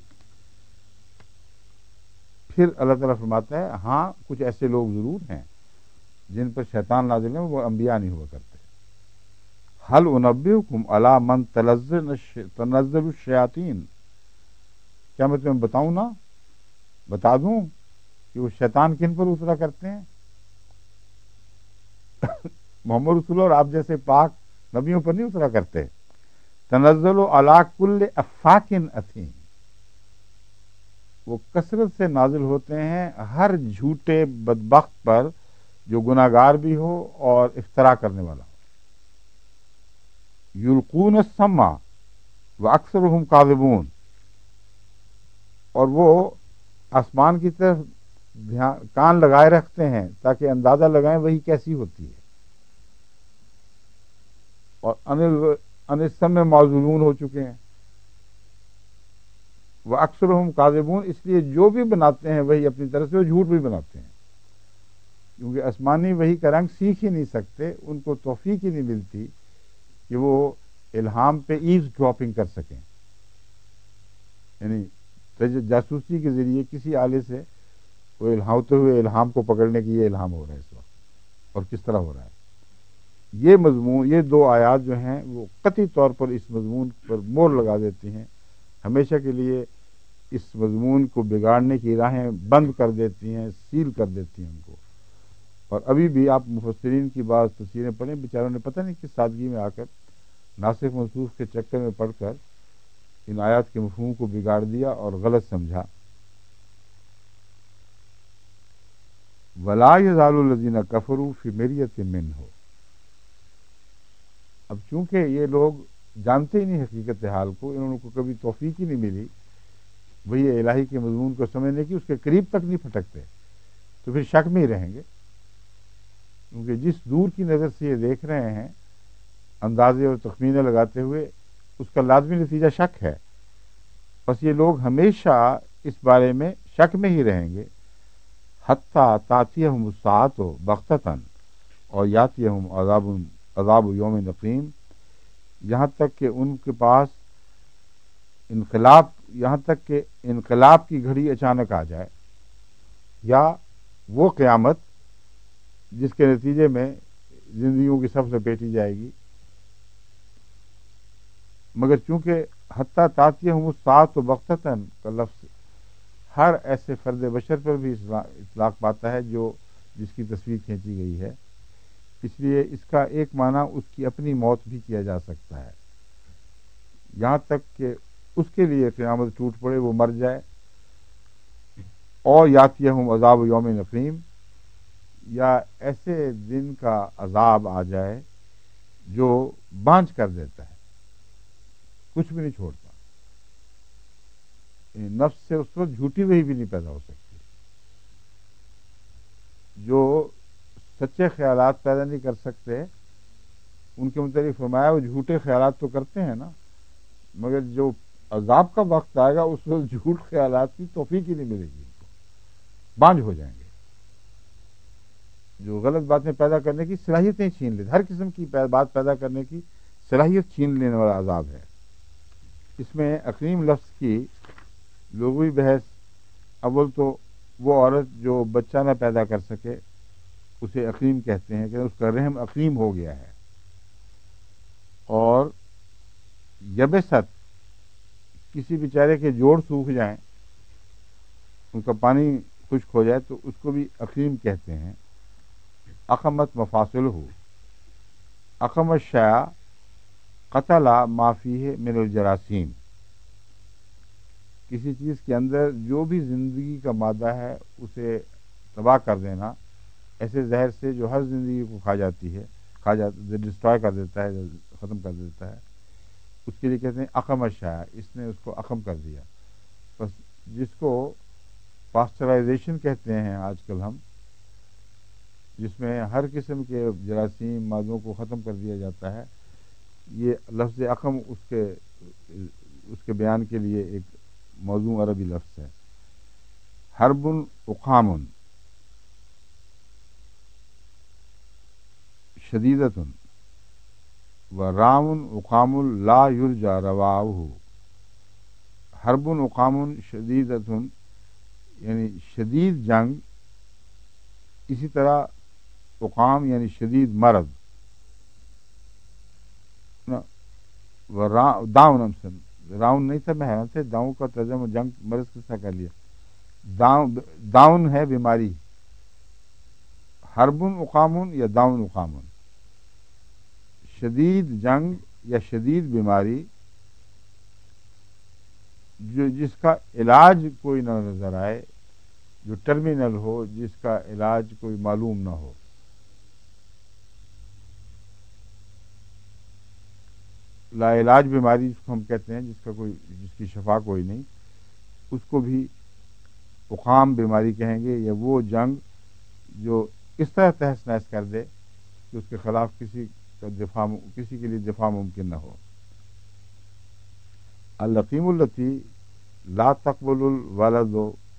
پھر اللہ تعالیٰ فرماتا ہے ہاں کچھ ایسے لوگ ضرور ہیں جن پر شیطان نازل ہیں، وہ انبیاء نہیں ہوا کرتے۔ هل انبئکم علی من تنزل الشیاطین، کیا میں تمہیں بتاؤں نا، بتا دوں کہ وہ شیطان کن پر اترا کرتے ہیں؟ محمد رسول اور آپ جیسے پاک نبیوں پر نہیں اترا کرتے۔ تنزل علی کل افاک اثیم، وہ کثرت سے نازل ہوتے ہیں ہر جھوٹے بدبخت پر جو گناہ گار بھی ہو اور افترا کرنے والا ہو۔ یلقون السمع واکثرهم کاذبون، اور وہ آسمان کی طرف کان لگائے رکھتے ہیں تاکہ اندازہ لگائیں وہی کیسی ہوتی ہے، اور ان السمع معذولون ہو چکے ہیں۔ وہ اکثرہم کاذبون، اس لیے جو بھی بناتے ہیں وہی اپنی طرف سے وہ جھوٹ بھی بناتے ہیں، کیونکہ آسمانی وحی کا رنگ سیکھ ہی نہیں سکتے، ان کو توفیق ہی نہیں ملتی کہ وہ الہام پہ ایوز ڈراپنگ کر سکیں، یعنی جاسوسی کے ذریعے کسی آلے سے وہ الہامتے ہوئے الہام کو پکڑنے کی یہ الہام ہو رہا ہے اس وقت اور کس طرح ہو رہا ہے۔ یہ مضمون، یہ دو آیات جو ہیں وہ قطعی طور پر اس مضمون پر مور لگا دیتی ہیں، ہمیشہ کے لیے اس مضمون کو بگاڑنے کی راہیں بند کر دیتی ہیں، سیل کر دیتی ہیں ان کو۔ اور ابھی بھی آپ مفسرین کی بعض تفسیریں پڑھیں، بیچاروں نے پتہ نہیں کس سادگی میں آ کر ناسخ منسوخ کے چکر میں پڑھ کر ان آیات کے مفہوم کو بگاڑ دیا اور غلط سمجھا۔ وَلَا يَزَالُ الَّذِينَ كَفَرُوا فِي مِرْيَةٍ مِّنْهُ، اب چونکہ یہ لوگ جانتے ہی نہیں حقیقت حال کو، انہوں کو کبھی توفیق ہی نہیں ملی وہی الہی کے مضمون کو سمجھنے کی، اس کے قریب تک نہیں پھٹکتے، تو پھر شک میں ہی رہیں گے، کیونکہ جس دور کی نظر سے یہ دیکھ رہے ہیں اندازے اور تخمینے لگاتے ہوئے، اس کا لازمی نتیجہ شک ہے۔ بس یہ لوگ ہمیشہ اس بارے میں شک میں ہی رہیں گے، حتیٰ تأتیہم الساعۃ بغتۃ اور یاتیہم عذاب عذاب یوم نقیم، یہاں تک کہ ان کے پاس انقلاب یہاں تک کہ انقلاب کی گھڑی اچانک آ جائے، یا وہ قیامت جس کے نتیجے میں زندگیوں کی سب لپیٹی جائے گی۔ مگر چونکہ حتیٰ تأتیہم الساعۃ بغتۃ کا لفظ ہر ایسے فرد بشر پر بھی اطلاق پاتا ہے جو جس کی تصویر کھینچی گئی ہے، اس لیے اس کا ایک معنی اس کی اپنی موت بھی کیا جا سکتا ہے، یہاں تک کہ اس کے لیے قیامت ٹوٹ پڑے، وہ مر جائے، اور یاتیہم عذاب یوم نقیم، یا ایسے دن کا عذاب آ جائے جو بانجھ کر دیتا ہے، کچھ بھی نہیں چھوڑتا، نفس سے اس وقت جھوٹی وہی بھی نہیں پیدا ہو سکتی، جو سچے خیالات پیدا نہیں کر سکتے ان کے متعلق فرمایا وہ جھوٹے خیالات تو کرتے ہیں نا، مگر جو عذاب کا وقت آئے گا اس وقت جھوٹ خیالات کی توفیق ہی نہیں ملے گی، ان کو بانجھ ہو جائیں گے، جو غلط باتیں پیدا کرنے کی صلاحیتیں چھین لیتے، ہر قسم کی بات پیدا کرنے کی صلاحیت چھین لینے والا عذاب ہے۔ اس میں اقلیم لفظ کی لغوی بحث، اول تو وہ عورت جو بچہ نہ پیدا کر سکے اسے اقلیم کہتے ہیں کہ اس کا رحم اقلیم ہو گیا ہے، اور یبست کسی بیچارے کے جوڑ سوکھ جائیں، ان کا پانی خشک ہو جائے تو اس کو بھی اقلیم کہتے ہیں۔ اقمت مفاصل ہو، اقم الشیء قتل ما فیہ من الجراثیم، کسی چیز کے اندر جو بھی زندگی کا مادہ ہے اسے تباہ کر دینا، ایسے زہر سے جو ہر زندگی کو کھا جاتی ہے، کھا جاتا ڈسٹروائے کر دیتا ہے، ختم کر دیتا ہے، اس کے لیے کہتے ہیں اقم الشیء، اس نے اس کو اقم کر دیا۔ بس جس کو پاسچرائزیشن کہتے ہیں آج کل ہم، جس میں ہر قسم کے جراثیم مادوں کو ختم کر دیا جاتا ہے، یہ لفظ اقم اس کے اس کے بیان کے لیے ایک موضوع عربی لفظ ہے۔ حرب اقام شدیدۃ و رام اقام لا یرجى رواؤہ، حرب اقام شدیدۃ یعنی شدید جنگ، اسی طرح اقام یعنی شدید مرض، داؤن امسن راؤن نہیں تھا، میں حیران تھے داؤں کا ترجمہ جنگ مرض کس طرح کر لیا، داؤن ہے بیماری، حرب اقام یا داؤن اقام، شدید جنگ یا شدید بیماری جو جس کا علاج کوئی نہ نظر آئے، جو ٹرمینل ہو، جس کا علاج کوئی معلوم نہ ہو۔ لا علاج بیماری جس کو ہم کہتے ہیں، جس کا کوئی جس کی شفا کوئی نہیں، اس کو بھی اقام بیماری کہیں گے، یا وہ جنگ جو اس طرح تہس نہس کر دے کہ اس کے خلاف کسی کا دفاع کسی کے لیے دفاع ممکن نہ ہو۔ القیم التی لا تقبل الولد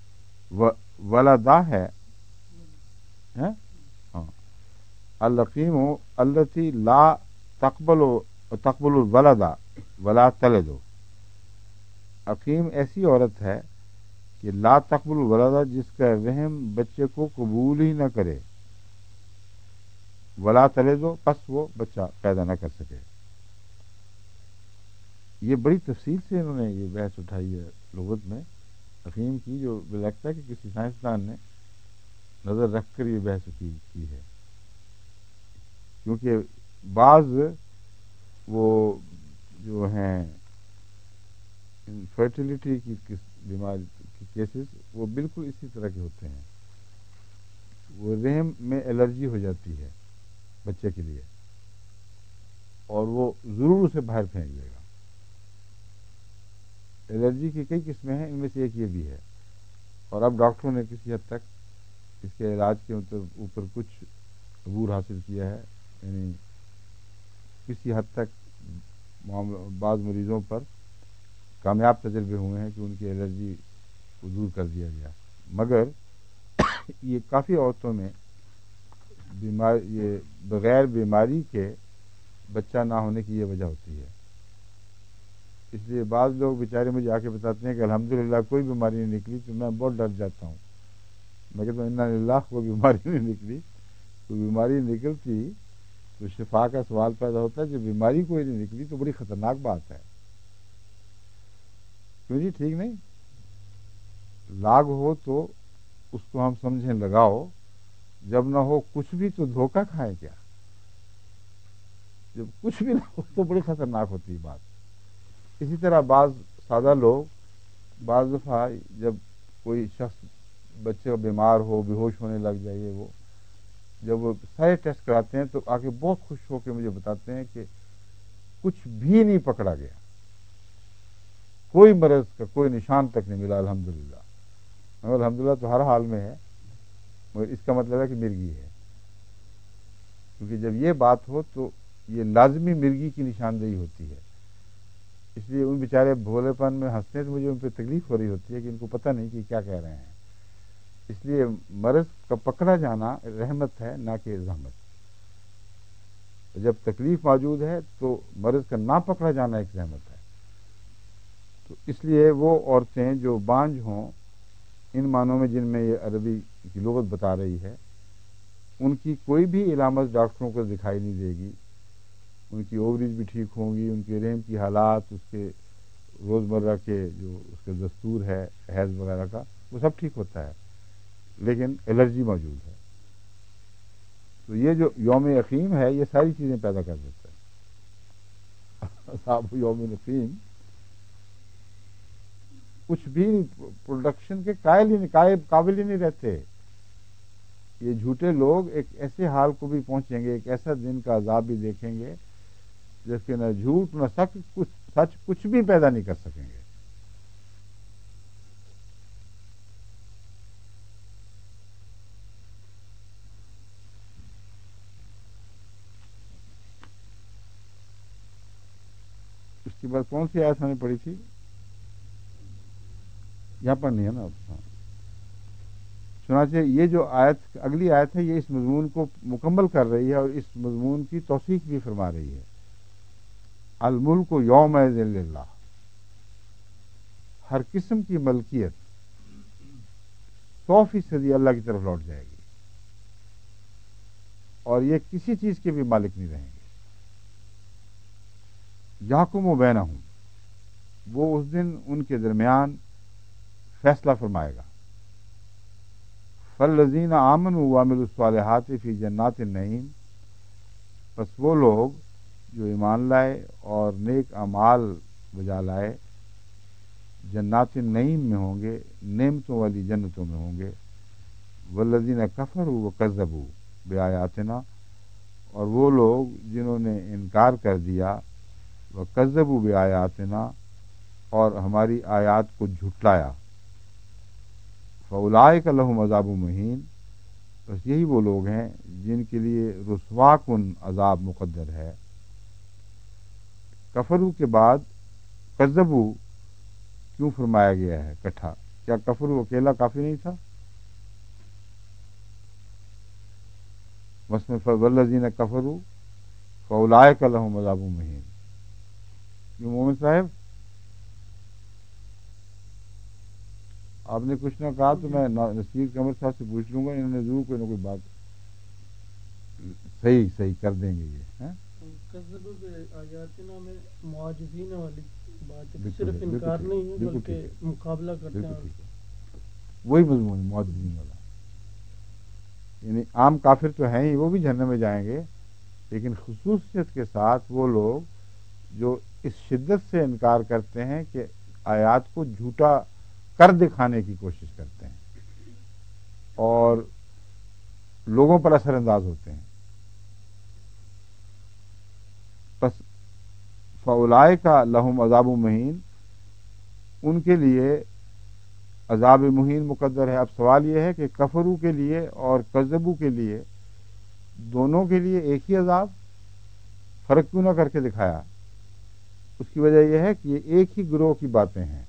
ولدا ہے ہاں العقیم التی لا تقبل تقبل الولدا ولا تلد. عقیم ایسی عورت ہے کہ لا تقبل الولدا جس کا رحم بچے کو قبول ہی نہ کرے، ولا تلد پس وہ بچہ پیدا نہ کر سکے. یہ بڑی تفصیل سے انہوں نے یہ بحث اٹھائی ہے لغت میں عقیم کی، جو لگتا ہے کہ کسی سائنسدان نے نظر رکھ کر یہ بحث کی کی ہے. کیونکہ بعض وہ جو ہیں انفرٹیلیٹی کی بیماری کے کیسز وہ بالکل اسی طرح کے ہوتے ہیں. وہ رحم میں الرجی ہو جاتی ہے بچے کے لیے اور وہ ضرور اسے باہر پھینک دے گا. الرجی کی کئی قسمیں ہیں، ان میں سے ایک یہ بھی ہے. اور اب ڈاکٹروں نے کسی حد تک اس کے علاج کے اوپر کچھ عبور حاصل کیا ہے، یعنی کسی حد تک بعض مریضوں پر کامیاب تجربے ہوئے ہیں کہ ان کی الرجی کو دور کر دیا گیا. مگر یہ کافی عورتوں میں بیمار یہ بغیر بیماری کے بچہ نہ ہونے کی یہ وجہ ہوتی ہے. اس لیے بعض لوگ بیچارے مجھے آ کے بتاتے ہیں کہ الحمدللہ کوئی بیماری نہیں نکلی، تو میں بہت ڈر جاتا ہوں. میں کہتا ہوں انا للہ کوئی بیماری نہیں نکلی. کوئی بیماری نکلتی تو شفا کا سوال پیدا ہوتا ہے. جو بیماری کوئی نہیں نکلی تو بڑی خطرناک بات ہے. کیوں جی ٹھیک نہیں؟ لاگ ہو تو اس کو ہم سمجھیں لگاؤ، جب نہ ہو کچھ بھی تو دھوکہ کھائیں کیا؟ جب کچھ بھی نہ ہو تو بڑی خطرناک ہوتی ہے بات. اسی طرح بعض سادہ لوگ بعض دفعہ جب کوئی شخص بچے بیمار ہو بے ہوش ہونے لگ جائے، وہ جب وہ سارے ٹیسٹ کراتے ہیں تو آگے بہت خوش ہو کے مجھے بتاتے ہیں کہ کچھ بھی نہیں پکڑا گیا، کوئی مرض کا کوئی نشان تک نہیں ملا الحمدللہ. مگر الحمدللہ تو ہر حال میں ہے، مگر اس کا مطلب ہے کہ مرگی ہے. کیونکہ جب یہ بات ہو تو یہ لازمی مرگی کی نشاندہی ہوتی ہے. اس لیے ان بیچارے بھولے پن میں ہنستے ہیں تو مجھے ان پہ تکلیف ہو رہی ہوتی ہے کہ ان کو پتہ نہیں کہ کیا کہہ رہے ہیں. اس لیے مرض کا پکڑا جانا رحمت ہے نہ کہ زحمت. جب تکلیف موجود ہے تو مرض کا نہ پکڑا جانا ایک رحمت ہے. تو اس لیے وہ عورتیں جو بانجھ ہوں ان معنوں میں جن میں یہ عربی کی لغت بتا رہی ہے، ان کی کوئی بھی علامت ڈاکٹروں کو دکھائی نہیں دے گی. ان کی اووریج بھی ٹھیک ہوں گی، ان کے رحم کی حالات، اس کے روزمرہ کے جو اس کے دستور ہے حیض وغیرہ کا، وہ سب ٹھیک ہوتا ہے، لیکن الرجی موجود ہے. تو یہ جو یوم عقیم ہے یہ ساری چیزیں پیدا کر دیتا ہے. صاحب یوم عقیم کچھ بھی پروڈکشن کے قائل ہی نہیں قابل ہی نہیں رہتے. یہ جھوٹے لوگ ایک ایسے حال کو بھی پہنچیں گے، ایک ایسا دن کا عذاب بھی دیکھیں گے جس کے نہ جھوٹ نہ سچ کچھ سچ کچھ بھی پیدا نہیں کر سکیں گے. اس کے بعد کون سی آیت ہمیں پڑھی تھی؟ یہاں پر نہیں ہے نا. چنانچہ یہ جو آیت اگلی آیت ہے یہ اس مضمون کو مکمل کر رہی ہے اور اس مضمون کی توثیق بھی فرما رہی ہے. الملک یومئذ للہ، ہر قسم کی ملکیت سو فیصدی اللہ کی طرف لوٹ جائے گی اور یہ کسی چیز کے بھی مالک نہیں رہیں گے. یحکم بینہم، وہ اس دن ان کے درمیان فیصلہ فرمائے گا. فالذین آمنوا وعملوا الصالحات فی جنات النعیم، پس وہ لوگ جو ایمان لائے اور نیک اعمال بجا لائے جنات النعیم میں ہوں گے، نعمتوں والی جنتوں میں ہوں گے. والذین کفروا وکذبوا بآیاتنا، اور وہ لوگ جنہوں نے انکار کر دیا وکذبوا بآیاتنا، اور ہماری آیات کو جھٹلایا. فاولئک لہم عذاب مہین، بس یہی وہ لوگ ہیں جن کے لیے رسوا کن عذاب مقدر ہے. کفرو کے بعد کذبو کیوں فرمایا گیا ہے کٹھا؟ کیا کفر اکیلا کافی نہیں تھا؟ مثلاً والذین کفروا فاولئک لہم عذاب مہین. کیوں مومن صاحب آپ نے کچھ نہ کہا تو میں نصیر قمر صاحب سے پوچھ لوں گا، انہوں نے ضرور کوئی نہ کوئی بات صحیح صحیح کر دیں گے. یہ آیاتنا میں معاجزین والی بات ہے، صرف انکار نہیں ہے بلکہ مقابلہ کرتے ہیں. وہی مضمون معاجزین والا، یعنی عام کافر تو ہیں ہی، وہ بھی جہنم میں جائیں گے، لیکن خصوصیت کے ساتھ وہ لوگ جو اس شدت سے انکار کرتے ہیں کہ آیات کو جھوٹا کر دکھانے کی کوشش کرتے ہیں اور لوگوں پر اثر انداز ہوتے ہیں. بس فاولئک لہم عذاب مہین، ان کے لیے عذاب مہین مقدر ہے. اب سوال یہ ہے کہ کفرو کے لیے اور کذبو کے لیے دونوں کے لیے ایک ہی عذاب، فرق کیوں نہ کر کے دکھایا؟ اس کی وجہ یہ ہے کہ یہ ایک ہی گروہ کی باتیں ہیں،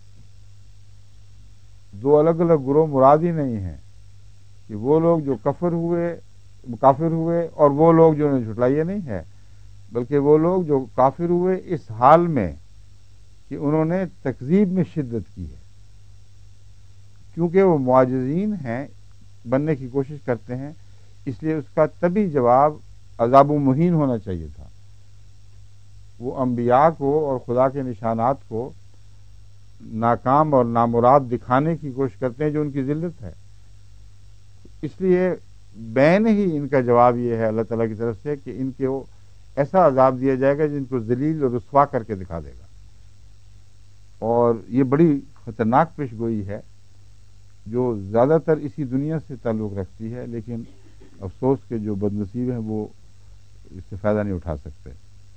دو الگ الگ گروہ مراد ہی نہیں ہیں کہ وہ لوگ جو کفر ہوئے کافر ہوئے اور وہ لوگ جو نے جھٹلائی نہیں ہے، بلکہ وہ لوگ جو کافر ہوئے اس حال میں کہ انہوں نے تکذیب میں شدت کی ہے، کیونکہ وہ معجزین ہیں، بننے کی کوشش کرتے ہیں، اس لیے اس کا طبی جواب عذاب و مہین ہونا چاہیے تھا. وہ انبیاء کو اور خدا کے نشانات کو ناکام اور نامراد دکھانے کی کوشش کرتے ہیں جو ان کی ذلت ہے. اس لیے بین ہی ان کا جواب یہ ہے اللہ تعالیٰ کی طرف سے کہ ان کو ایسا عذاب دیا جائے گا جن کو ذلیل اور رسوا کر کے دکھا دے گا. اور یہ بڑی خطرناک پیش گوئی ہے جو زیادہ تر اسی دنیا سے تعلق رکھتی ہے، لیکن افسوس کے جو بد نصیب ہیں وہ اس سے فائدہ نہیں اٹھا سکتے.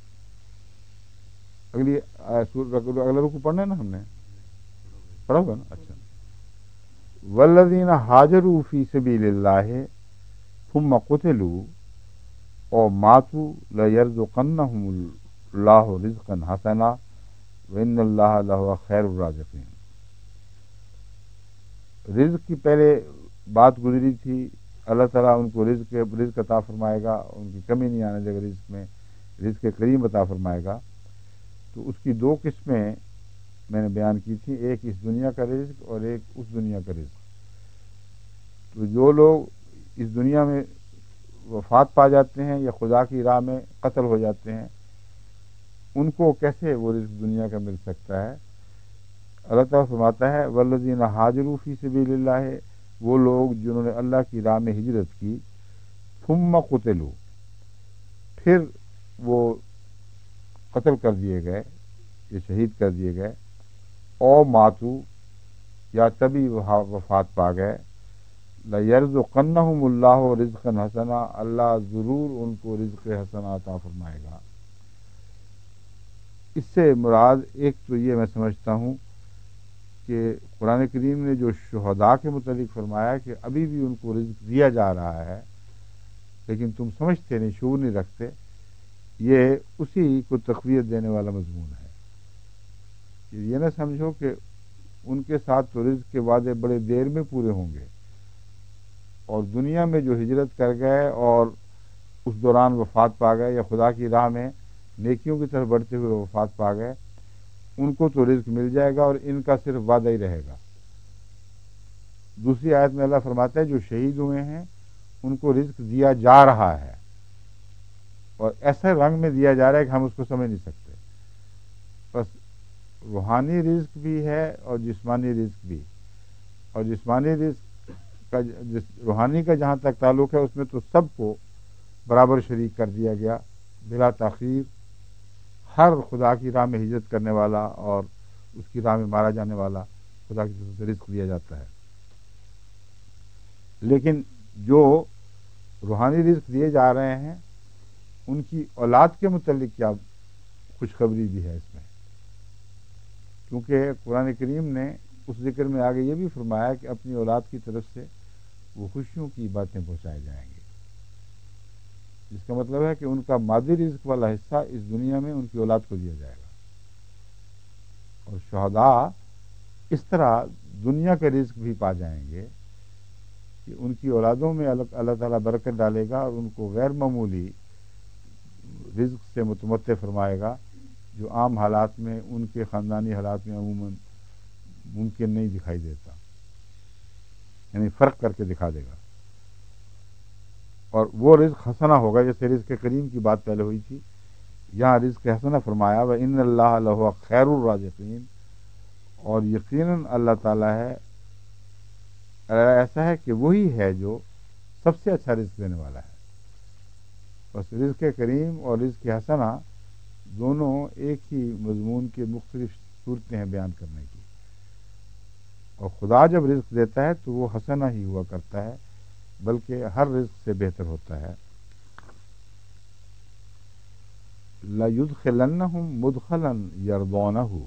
اگلی اگلا رکو پڑھنا ہے نا، ہم نے پڑھا ہوگا نا. اچھا، والذین ہاجروا فی سبیل اللہ ثم قتلوا او ماتوا لیرزقنہم اللہ رزقا حسنا وان اللہ لہو خیر الرازقین. رزق کی پہلے بات گزری تھی، اللہ تعالیٰ ان کو رزق رزق عطا فرمائے گا، ان کی کمی نہیں آنے دے گا رزق میں، رزق کریم عطا فرمائے گا. تو اس کی دو قسمیں میں نے بیان کی تھی، ایک اس دنیا کا رزق اور ایک اس دنیا کا رزق. تو جو لوگ اس دنیا میں وفات پا جاتے ہیں یا خدا کی راہ میں قتل ہو جاتے ہیں، ان کو کیسے وہ رزق دنیا کا مل سکتا ہے؟ اللہ تعالیٰ فرماتا ہے والذین ہاجروا فی سبیل اللہ، وہ لوگ جنہوں نے اللہ کی راہ میں ہجرت کی، ثم قتلوا، پھر وہ قتل کر دیے گئے یا شہید کر دیے گئے، او ماتو، یا تبھی وفات پا گئے، لیرزقنہم اللہ رزقا حسنا، اللہ ضرور ان کو رزق حسنا عطا فرمائے گا. اس سے مراد ایک تو یہ میں سمجھتا ہوں کہ قرآن کریم نے جو شہداء کے متعلق فرمایا کہ ابھی بھی ان کو رزق دیا جا رہا ہے لیکن تم سمجھتے نہیں، شعور نہیں رکھتے، یہ اسی کو تقویت دینے والا مضمون ہے. یہ نہ سمجھو کہ ان کے ساتھ تو رزق کے وعدے بڑے دیر میں پورے ہوں گے، اور دنیا میں جو ہجرت کر گئے اور اس دوران وفات پا گئے یا خدا کی راہ میں نیکیوں کی طرف بڑھتے ہوئے وفات پا گئے، ان کو تو رزق مل جائے گا اور ان کا صرف وعدہ ہی رہے گا. دوسری آیت میں اللہ فرماتا ہے جو شہید ہوئے ہیں ان کو رزق دیا جا رہا ہے، اور ایسے رنگ میں دیا جا رہا ہے کہ ہم اس کو سمجھ نہیں سکتے. بس روحانی رزق بھی ہے اور جسمانی رزق بھی، اور جسمانی رزق کا جس روحانی کا جہاں تک تعلق ہے اس میں تو سب کو برابر شریک کر دیا گیا بلا تاخیر. ہر خدا کی راہ میں ہجرت کرنے والا اور اس کی راہ میں مارا جانے والا خدا کی طرف سے رزق دیا جاتا ہے. لیکن جو روحانی رزق دیے جا رہے ہیں ان کی اولاد کے متعلق کیا خوشخبری بھی ہے اس میں، کیونکہ قرآن کریم نے اس ذکر میں آگے یہ بھی فرمایا کہ اپنی اولاد کی طرف سے وہ خوشیوں کی باتیں پہنچائے جائیں گے، جس کا مطلب ہے کہ ان کا مادی رزق والا حصہ اس دنیا میں ان کی اولاد کو دیا جائے گا. اور شہداء اس طرح دنیا کا رزق بھی پا جائیں گے کہ ان کی اولادوں میں اللہ تعالیٰ برکت ڈالے گا اور ان کو غیر معمولی رزق سے متمتع فرمائے گا، جو عام حالات میں ان کے خاندانی حالات میں عموماً ممکن نہیں دکھائی دیتا، یعنی فرق کر کے دکھا دے گا۔ اور وہ رزق حسنہ ہوگا، جیسے رزق کریم کی بات پہلے ہوئی تھی، یہاں رزق حسنہ فرمایا وَإِنَّ اللَّهَ لَهُوَ خَيْرُ الرَّازِقِينَ، اور یقیناً اللہ تعالیٰ ہے ایسا ہے کہ وہی ہے جو سب سے اچھا رزق دینے والا ہے۔ بس رزق کریم اور رزق حسنہ دونوں ایک ہی مضمون کے مختلف صورتیں ہیں بیان کرنے کی، اور خدا جب رزق دیتا ہے تو وہ حسنہ ہی ہوا کرتا ہے، بلکہ ہر رزق سے بہتر ہوتا ہے۔ لَيُدْخِلَنَّهُمْ مُدْخَلًا يَرْضَوْنَهُ،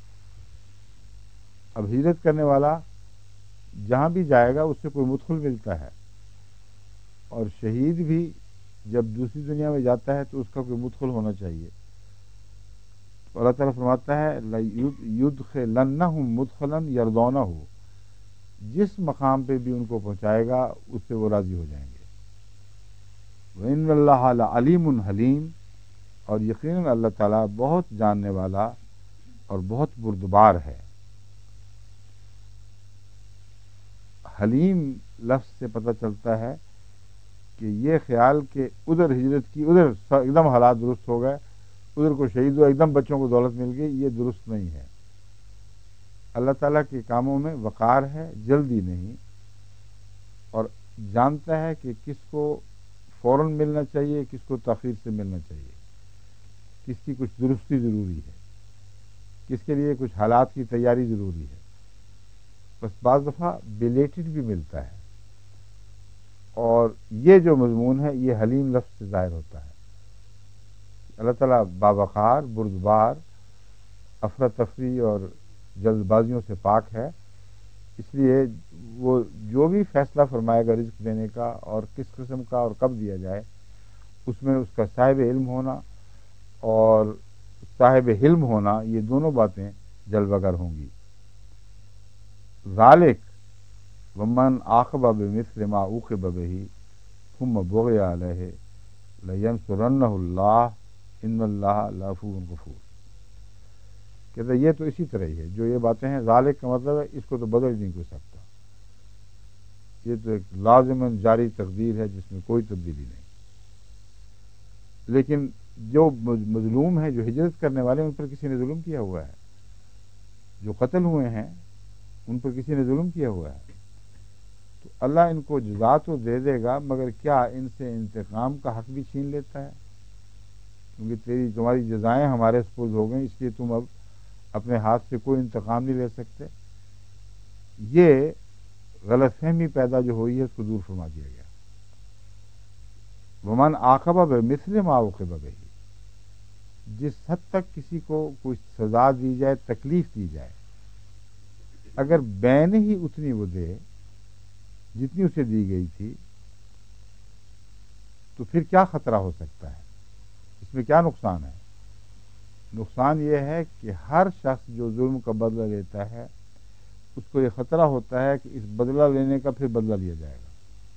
اب ہجرت کرنے والا جہاں بھی جائے گا اس سے کوئی مدخل ملتا ہے، اور شہید بھی جب دوسری دنیا میں جاتا ہے تو اس کا کوئی مدخل ہونا چاہیے۔ تو اللہ تعالیٰ فرماتا ہے لَيُدْخِلَنَّهُمْ مُدْخَلًا يَرْضَوْنَهُ، جس مقام پہ بھی ان کو پہنچائے گا اس سے وہ راضی ہو جائیں گے۔ وَإِنَّ اللَّهَ لَعَلِيمٌ حلیم، اور یقیناً اللہ تعالیٰ بہت جاننے والا اور بہت بردبار ہے۔ حلیم لفظ سے پتہ چلتا ہے کہ یہ خیال کہ ادھر ہجرت کی، ادھر ایک دم حالات درست ہو گئے، ادھر کو شہید ہوا، ایک دم بچوں کو دولت مل گئی، یہ درست نہیں ہے۔ اللہ تعالیٰ کے کاموں میں وقار ہے، جلدی نہیں، اور جانتا ہے کہ کس کو فوراً ملنا چاہیے، کس کو تاخیر سے ملنا چاہیے، کس کی کچھ درستی ضروری ہے، کس کے لیے کچھ حالات کی تیاری ضروری ہے۔ بس بعض دفعہ بیلیٹڈ بھی ملتا ہے، اور یہ جو مضمون ہے یہ حلیم لفظ سے ظاہر ہوتا ہے۔ اللہ تعالیٰ باوقار، بردبار، افراتفری اور جلد بازیوں سے پاک ہے، اس لیے وہ جو بھی فیصلہ فرمائے گا رزق دینے کا اور کس قسم کا اور کب دیا جائے، اس میں اس کا صاحب علم ہونا اور صاحب حلم ہونا، یہ دونوں باتیں جلوہ گر ہوں گی۔ ذالک ومن عاقب بمثل ما عوقب به ثم بغی علیہ لینصرنہ اللہ ان اللہ لعفو غفور، کہتے یہ تو اسی طرح ہی ہے، جو یہ باتیں ہیں ذالک کا مطلب ہے اس کو تو بدل نہیں کوئی سکتا، یہ تو ایک لازماً جاری تقدیر ہے جس میں کوئی تبدیلی نہیں۔ لیکن جو مظلوم ہیں، جو ہجرت کرنے والے، ان پر کسی نے ظلم کیا ہوا ہے، جو قتل ہوئے ہیں ان پر کسی نے ظلم کیا ہوا ہے، تو اللہ ان کو جزا تو دے دے گا، مگر کیا ان سے انتقام کا حق بھی چھین لیتا ہے؟ کیونکہ تیری تمہاری جزائیں ہمارے سپرد ہو گئیں، اس لیے تم اب اپنے ہاتھ سے کوئی انتقام نہیں لے سکتے۔ یہ غلط فہمی پیدا جو ہوئی ہے اس کو دور فرما دیا گیا۔ ومن عاقب بمثل ما عوقب بہ، جس حد تک کسی کو کوئی سزا دی جائے، تکلیف دی جائے، اگر بین ہی اتنی وہ دے جتنی اسے دی گئی تھی، تو پھر کیا خطرہ ہو سکتا ہے؟ اس میں کیا نقصان ہے؟ نقصان یہ ہے کہ ہر شخص جو ظلم کا بدلہ لیتا ہے اس کو یہ خطرہ ہوتا ہے کہ اس بدلہ لینے کا پھر بدلہ لیا جائے گا،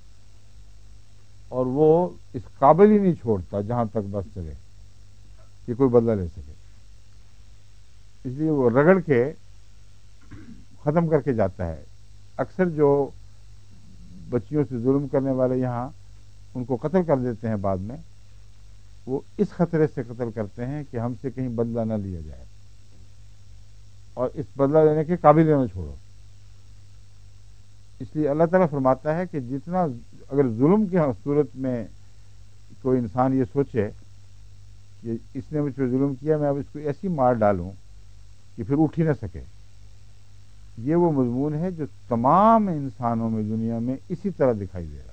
اور وہ اس قابل ہی نہیں چھوڑتا جہاں تک بس چلے کہ کوئی بدلہ لے سکے، اس لیے وہ رگڑ کے ختم کر کے جاتا ہے۔ اکثر جو بچیوں سے ظلم کرنے والے یہاں ان کو قتل کر دیتے ہیں بعد میں، وہ اس خطرے سے قتل کرتے ہیں کہ ہم سے کہیں بدلہ نہ لیا جائے، اور اس بدلہ لینے کے قابل نہ چھوڑو۔ اس لیے اللہ تعالیٰ فرماتا ہے کہ جتنا اگر ظلم کی صورت میں کوئی انسان یہ سوچے کہ اس نے مجھ پہ ظلم کیا، میں اب اس کو ایسی مار ڈالوں کہ پھر اٹھ ہی نہ سکے، یہ وہ مضمون ہے جو تمام انسانوں میں دنیا میں اسی طرح دکھائی دے رہا ہے۔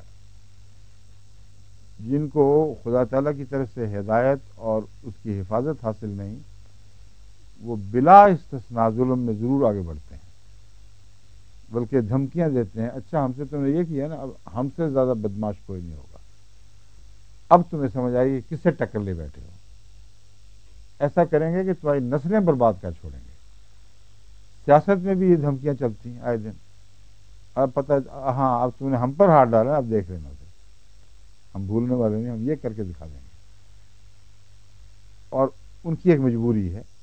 جن کو خدا تعالیٰ کی طرف سے ہدایت اور اس کی حفاظت حاصل نہیں، وہ بلا استثناء ظلم میں ضرور آگے بڑھتے ہیں، بلکہ دھمکیاں دیتے ہیں، اچھا ہم سے تم نے یہ کیا نا، اب ہم سے زیادہ بدماش کوئی نہیں ہوگا، اب تمہیں سمجھ آئی کہ کس سے ٹکر لے بیٹھے ہو۔ ایسا کریں گے کہ تمہاری نسلیں برباد کر چھوڑیں گے۔ سیاست میں بھی یہ دھمکیاں چلتی ہیں آئے دن. اب پتہ ہاں اب تم نے ہم پر ہاتھ ڈالا اب دیکھ لینا اسے, ہم بھولنے والے نہیں, ہم یہ کر کے دکھا دیں گے. اور ان کی ایک مجبوری ہے,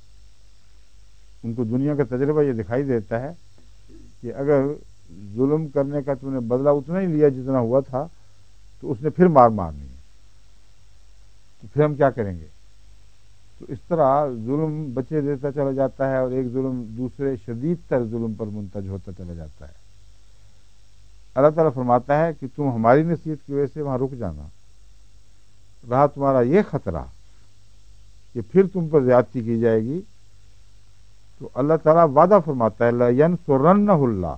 ان کو دنیا کا تجربہ یہ دکھائی دیتا ہے کہ اگر ظلم کرنے کا تم نے بدلہ اتنا ہی لیا جتنا ہوا تھا تو اس نے پھر مار مارنی ہے, تو پھر ہم کیا کریں گے. تو اس طرح ظلم بچے دیتا چلا جاتا ہے اور ایک ظلم دوسرے شدید تر ظلم پر منتج ہوتا چلا جاتا ہے. اللہ تعالیٰ فرماتا ہے کہ تم ہماری نصیحت کی وجہ سے وہاں رک جانا, رہا تمہارا یہ خطرہ کہ پھر تم پر زیادتی کی جائے گی, تو اللہ تعالیٰ وعدہ فرماتا ہے لَيَنْصُرَنَّهُ اللَّهُ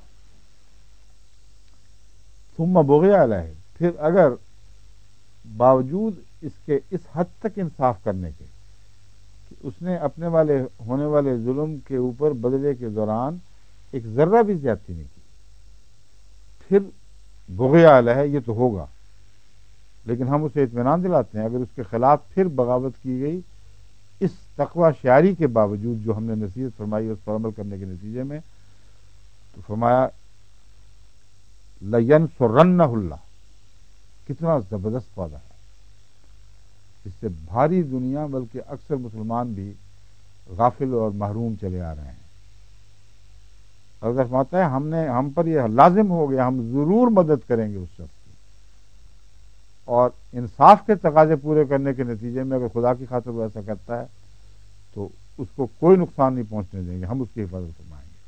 ثُمَّ بُغِيَ عَلَيْهِ, پھر اگر باوجود اس کے اس حد تک انصاف کرنے کے کہ اس نے اپنے والے ہونے والے ظلم کے اوپر بدلے کے دوران ایک ذرہ بھی زیادتی نہیں کی, پھر بغیہ علیہ یہ تو ہوگا, لیکن ہم اسے اطمینان دلاتے ہیں اگر اس کے خلاف پھر بغاوت کی گئی اس تقوی شعاری کے باوجود جو ہم نے نصیحت فرمائی اس پر عمل کرنے کے نتیجے میں, تو فرمایا لَيَنْصُرَنَّهُ اللَّهُ, کتنا زبردست وعدہ ہے. اس سے بھاری دنیا بلکہ اکثر مسلمان بھی غافل اور محروم چلے آ رہے ہیں. اور فرماتا ہے ہم نے ہم پر یہ لازم ہو گیا, ہم ضرور مدد کریں گے اس شخص کی, اور انصاف کے تقاضے پورے کرنے کے نتیجے میں اگر خدا کی خاطر وہ ایسا کرتا ہے تو اس کو کوئی نقصان نہیں پہنچنے دیں گے, ہم اس کی حفاظت فرمائیں گے.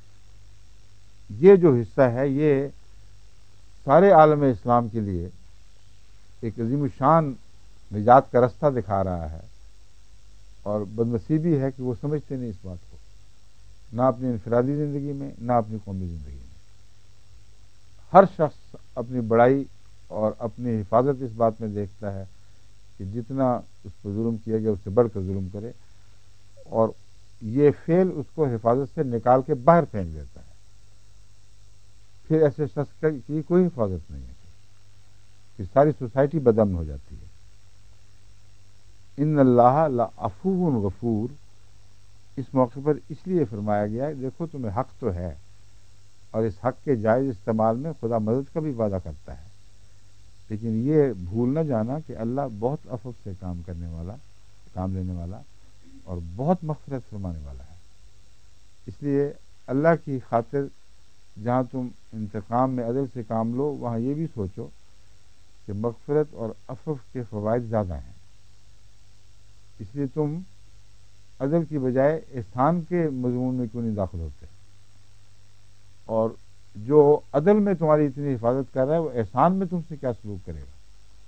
یہ جو حصہ ہے یہ سارے عالم اسلام کے لیے ایک عظیم الشان نجات کا رستہ دکھا رہا ہے, اور بدنصیبی ہے کہ وہ سمجھتے نہیں اس بات کو, نہ اپنی انفرادی زندگی میں نہ اپنی قومی زندگی میں. ہر شخص اپنی بڑائی اور اپنی حفاظت اس بات میں دیکھتا ہے کہ جتنا اس پر ظلم کیا گیا اس سے بڑھ کر ظلم کرے, اور یہ فعل اس کو حفاظت سے نکال کے باہر پھینک دیتا ہے. پھر ایسے شخص کی کوئی حفاظت نہیں ہے, کہ ساری سوسائٹی بدامن ہو جاتی ہے. ان اللہ لعفو غفور, اس موقع پر اس لیے فرمایا گیا ہے دیکھو تمہیں حق تو ہے, اور اس حق کے جائز استعمال میں خدا مدد کا بھی وعدہ کرتا ہے, لیکن یہ بھول نہ جانا کہ اللہ بہت عفو سے کام کرنے والا, کام لینے والا اور بہت مغفرت فرمانے والا ہے. اس لیے اللہ کی خاطر جہاں تم انتقام میں عدل سے کام لو وہاں یہ بھی سوچو کہ مغفرت اور عفو کے فوائد زیادہ ہیں, اس لیے تم عدل کی بجائے احسان کے مضمون میں کیوں نہیں داخل ہوتے, اور جو عدل میں تمہاری اتنی حفاظت کر رہا ہے وہ احسان میں تم سے کیا سلوک کرے گا.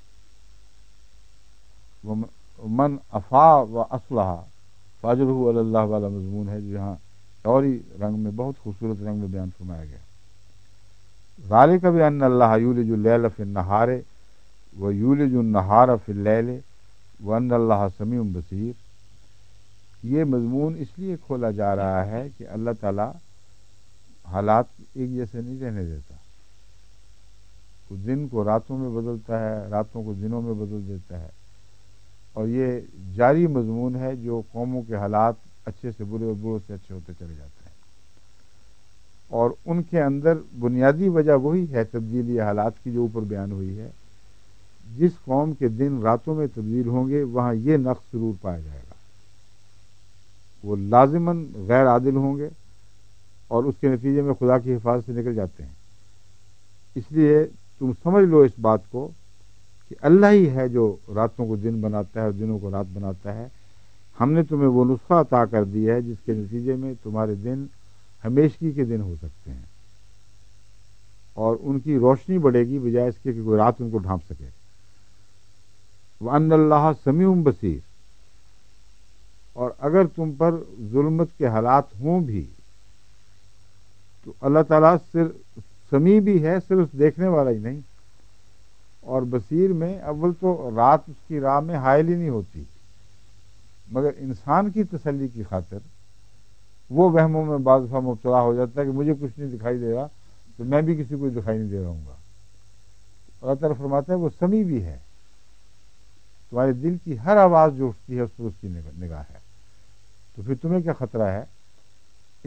من عفا و اصلح فاجرہ علی اللہ والا مضمون ہے جو یہاں اور ہی رنگ میں بہت خوبصورت رنگ میں بیان فرمایا گیا. ذالک بان اللہ یولج اللیل فی النہار و یولج النہار فی اللیل وان اللہ سمیع بصیر. یہ مضمون اس لیے کھولا جا رہا ہے کہ اللہ تعالیٰ حالات ایک جیسے نہیں رہنے دیتا, وہ دن کو راتوں میں بدلتا ہے, راتوں کو دنوں میں بدل دیتا ہے, اور یہ جاری مضمون ہے جو قوموں کے حالات اچھے سے برے اور برے سے اچھے ہوتے چلے جاتے ہیں, اور ان کے اندر بنیادی وجہ وہی ہے تبدیلی حالات کی جو اوپر بیان ہوئی ہے. جس قوم کے دن راتوں میں تبدیل ہوں گے وہاں یہ نقص ضرور پایا جائے گا, وہ لازماً غیر عادل ہوں گے اور اس کے نتیجے میں خدا کی حفاظت سے نکل جاتے ہیں. اس لیے تم سمجھ لو اس بات کو کہ اللہ ہی ہے جو راتوں کو دن بناتا ہے اور دنوں کو رات بناتا ہے. ہم نے تمہیں وہ نسخہ عطا کر دیا ہے جس کے نتیجے میں تمہارے دن ہمیشگی کے دن ہو سکتے ہیں, اور ان کی روشنی بڑھے گی بجائے اس کے کہ کوئی رات ان کو ڈھانپ سکے. وَأَنَّ اللَّهَ سَمِيعٌ بَصِيرٌ, اور اگر تم پر ظلمت کے حالات ہوں بھی تو اللہ تعالیٰ صرف سمیع بھی ہے, صرف دیکھنے والا ہی نہیں, اور بصیر میں اول تو رات اس کی راہ میں حائل ہی نہیں ہوتی, مگر انسان کی تسلی کی خاطر وہ وہموں میں بعض دفعہ مبتلا ہو جاتا ہے کہ مجھے کچھ نہیں دکھائی دے رہا تو میں بھی کسی کو دکھائی نہیں دے رہا ہوں گا. اللہ تعالیٰ فرماتا ہے وہ سمیع بھی ہے, تمہارے دل کی ہر آواز جو اٹھتی ہے اس پر اس کی نگاہ ہے. تو پھر تمہیں کیا خطرہ ہے اس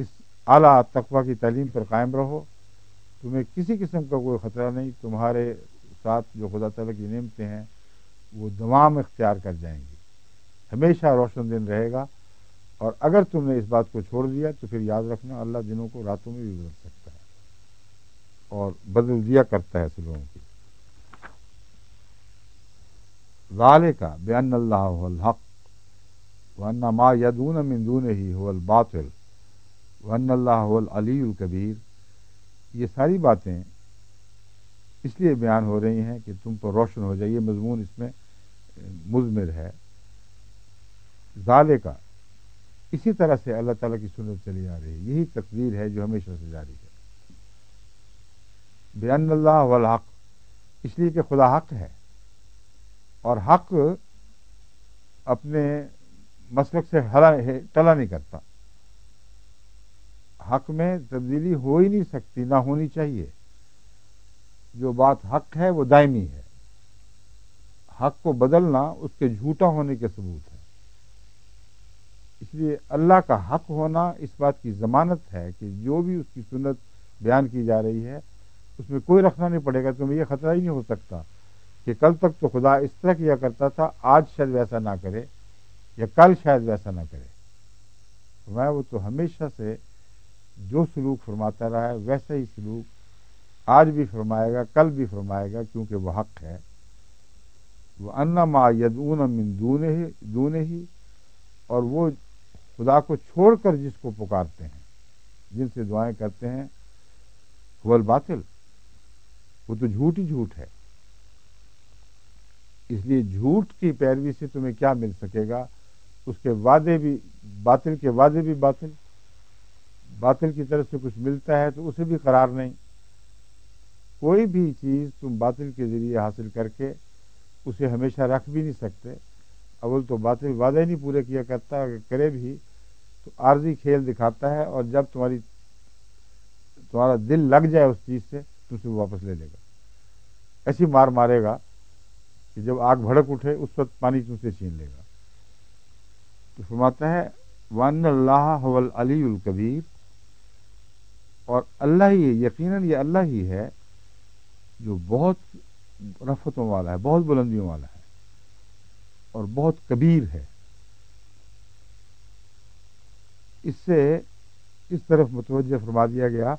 اعلیٰ تقویٰ کی تعلیم پر قائم رہو، تمہیں کسی قسم کا کوئی خطرہ نہیں، تمہارے ساتھ جو خدا تعالیٰ کی نعمتیں ہیں وہ دوام اختیار کر جائیں گی، ہمیشہ روشن دن رہے گا۔ اور اگر تم نے اس بات کو چھوڑ دیا تو پھر یاد رکھنا اللہ دنوں کو راتوں میں بھی بدل سکتا ہے اور بدل دیا کرتا ہے لوگوں کی۔ ذالک بأن اللہ هو الحق وأن ما يدعون من دونه هو الباطل وأن اللہ هو العلی الکبیر، یہ ساری باتیں اس لیے بیان ہو رہی ہیں کہ تم پر روشن ہو جائے، یہ مضمون اس میں مضمر ہے۔ ذالک، اسی طرح سے اللہ تعالیٰ کی سنت چلی آ رہی ہے، یہی تقدیر ہے جو ہمیشہ سے جاری ہے۔ بأن اللہ هو الحق، اس لیے کہ خدا حق ہے، اور حق اپنے مسلک سے ٹلا نہیں کرتا، حق میں تبدیلی ہو ہی نہیں سکتی، نہ ہونی چاہیے۔ جو بات حق ہے وہ دائمی ہے، حق کو بدلنا اس کے جھوٹا ہونے کے ثبوت ہے۔ اس لیے اللہ کا حق ہونا اس بات کی ضمانت ہے کہ جو بھی اس کی سنت بیان کی جا رہی ہے اس میں کوئی رکھنا نہیں پڑے گا، تمہیں یہ خطرہ ہی نہیں ہو سکتا کہ کل تک تو خدا اس طرح کیا کرتا تھا، آج شاید ویسا نہ کرے، یا کل شاید ویسا نہ کرے۔ میں وہ تو ہمیشہ سے جو سلوک فرماتا رہا ہے ویسا ہی سلوک آج بھی فرمائے گا، کل بھی فرمائے گا، کیونکہ وہ حق ہے۔ وَأَنَّ مَا يَدْعُونَ مِن دُونِهِ دُونِهِ، اور وہ خدا کو چھوڑ کر جس کو پکارتے ہیں، جن سے دعائیں کرتے ہیں، هو الباطل، وہ تو جھوٹ ہی جھوٹ ہے۔ اس لیے جھوٹ کی پیروی سے تمہیں کیا مل سکے گا؟ اس کے وعدے بھی باطل، کے وعدے بھی باطل، باطل کی طرف سے کچھ ملتا ہے تو اسے بھی قرار نہیں۔ کوئی بھی چیز تم باطل کے ذریعے حاصل کر کے اسے ہمیشہ رکھ بھی نہیں سکتے۔ اول تو باطل وعدے نہیں پورے کیا کرتا، اگر کرے بھی تو عارضی کھیل دکھاتا ہے، اور جب تمہاری تمہارا دل لگ جائے اس چیز سے تو اسے واپس لے لے گا، ایسی مار مارے گا کہ جب آگ بھڑک اٹھے اس وقت پانی تم سے چھین لے گا۔ تو فرماتا ہے وَأَنَّ اللَّهَ هُوَ الْعَلِيُّ الْكَبِيرُ، اور اللہ ہی، یقیناً یہ اللہ ہی ہے جو بہت رفتوں والا ہے، بہت بلندیوں والا ہے، اور بہت کبیر ہے۔ اس سے اس طرف متوجہ فرما دیا گیا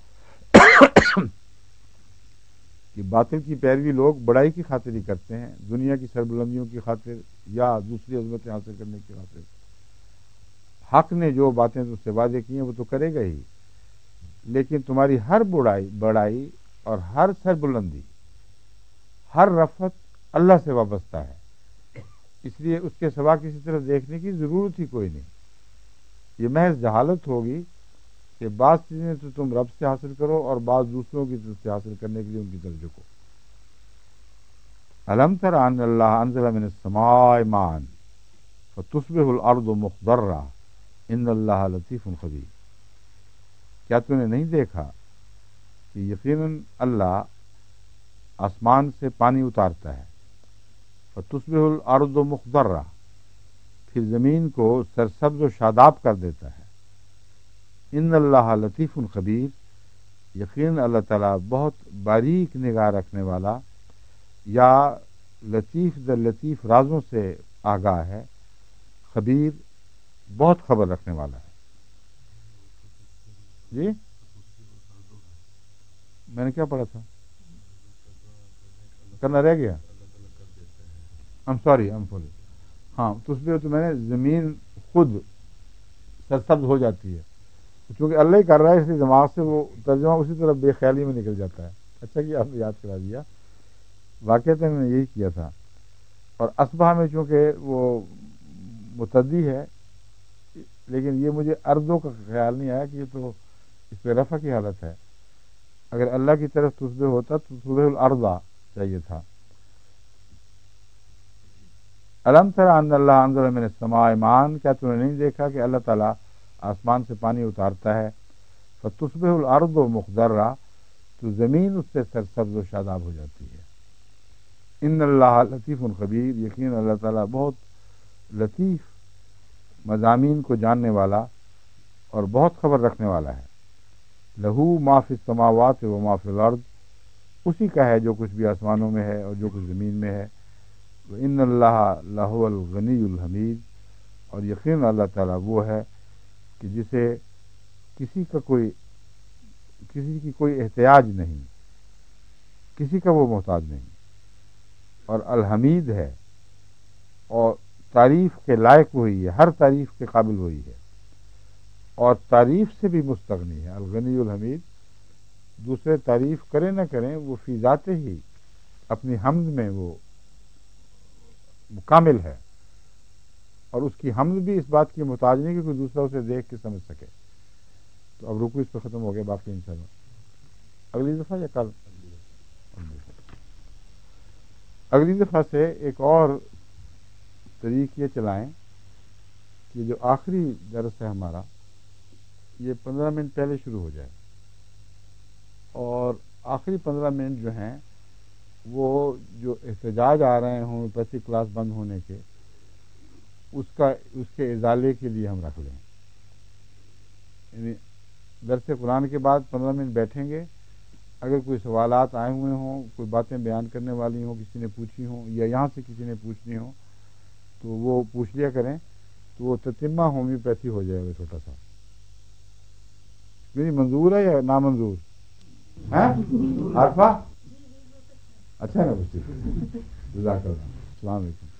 کہ باطل کی پیروی لوگ بڑائی کی خاطر ہی کرتے ہیں، دنیا کی سربلندیوں کی خاطر یا دوسری عظمتیں حاصل کرنے کی خاطر۔ حق نے جو باتیں تم سے وعدے کی ہیں وہ تو کرے گا ہی، لیکن تمہاری ہر بڑائی بڑائی اور ہر سربلندی، ہر رفعت اللہ سے وابستہ ہے، اس لیے اس کے سوا کسی طرف دیکھنے کی ضرورت ہی کوئی نہیں۔ یہ محض جہالت ہوگی کہ بعض چیزیں تو تم رب سے حاصل کرو اور بعض دوسروں کی طرف سے حاصل کرنے کے لیے ان کی طرف جھکو۔ أَلَمْ تَرَ أَنَّ اللَّهَ أَنزَلَ مِنَ السَّمَاءِ مَاءً فَتُصْبِحُ الْأَرْضُ مُخْضَرَّةً إِنَّ اللَّهَ لَطِيفٌ خَبِيرٌ، کیا تم نے نہیں دیکھا کہ یقیناً اللہ آسمان سے پانی اتارتا ہے، فَتُصْبِحُ الْأَرْضُ مُخْضَرَّةً، پھر زمین کو سرسبز و شاداب کر دیتا ہے۔ ان اللہ لطیف خبیر، یقین اللہ تعالیٰ بہت باریک نگاہ رکھنے والا، یا لطیف در لطیف رازوں سے آگاہ ہے، خبیر بہت خبر رکھنے والا ہے۔ جی میں نے کیا پڑھا تھا؟ کرنا رہ گیا، I'm sorry I'm sorry ہاں تو اس لیے تو میں نے زمین خود سرسبز ہو جاتی ہے، چونکہ اللہ ہی کر رہا ہے اس لیے دماغ سے وہ ترجمہ اسی طرح بے خیالی میں نکل جاتا ہے۔ اچھا کہ آپ نے یاد کرا دیا، واقعات میں نے یہی کیا تھا۔ اور اصبح میں چونکہ وہ متعدی ہے، لیکن یہ مجھے اردوں کا خیال نہیں آیا کہ یہ تو اس پہ رفع کی حالت ہے، اگر اللہ کی طرف تصبح ہوتا تو تصبح الارض چاہیے تھا۔ الم تر ان اللہ انزل من السماء ماء، کیا تم نے نہیں دیکھا کہ اللہ تعالیٰ آسمان سے پانی اتارتا ہے، فتصبح الارض مخضرہ، تو زمین اس سے سرسبز و شاداب ہو جاتی ہے۔ ان اللہ لطیف خبیر، یقین اللہ تعالیٰ بہت لطیف، مضامین کو جاننے والا اور بہت خبر رکھنے والا ہے۔ لہو ما فی السماوات و ما فی الارض، اسی کا ہے جو کچھ بھی آسمانوں میں ہے اور جو کچھ زمین میں ہے. وَإِنَّ اللَّهَ لَهُوَ الْغَنِيُّ الْحَمِيدُ، اور یقین اللہ تعالیٰ وہ ہے کہ جسے کسی کا کوئی کسی کی کوئی احتیاج نہیں، کسی کا وہ محتاج نہیں، اور الحمید ہے، اور تعریف کے لائق وہی ہے، ہر تعریف کے قابل وہی ہے، اور تعریف سے بھی مستغنی ہے. الغنی الحمید، دوسرے تعریف کریں نہ کریں وہ فی ذات ہی اپنی حمد میں وہ کامل ہے، اور اس کی حمد بھی اس بات کی محتاج نہیں کہ کوئی دوسرا اسے دیکھ کے سمجھ سکے. تو اب رکو اس پہ ختم ہو گیا، باقی انشاءاللہ اگلی دفعہ یا کل اگلی دفعہ سے ایک اور طریق یہ چلائیں کہ جو آخری درس ہے ہمارا یہ پندرہ منٹ پہلے شروع ہو جائے، اور آخری پندرہ منٹ جو ہیں وہ جو احتجاج آ رہے ہیں ہومیوپیتھی کلاس بند ہونے کے، اس کا اس کے ازالے کے لیے ہم رکھ لیں. یعنی درس قرآن کے بعد پندرہ منٹ بیٹھیں گے، اگر کوئی سوالات آئے ہوئے ہوں، کوئی باتیں بیان کرنے والی ہوں، کسی نے پوچھی ہوں یا یہاں سے کسی نے پوچھنی ہوں تو وہ پوچھ لیا کریں، تو وہ تتمہ ہومیوپیتھی ہو جائے گا چھوٹا سا. میری منظور ہے یا نامنظور ہے؟ عارفہ اچھا ہے نا، جزاک اللہ. السلام علیکم.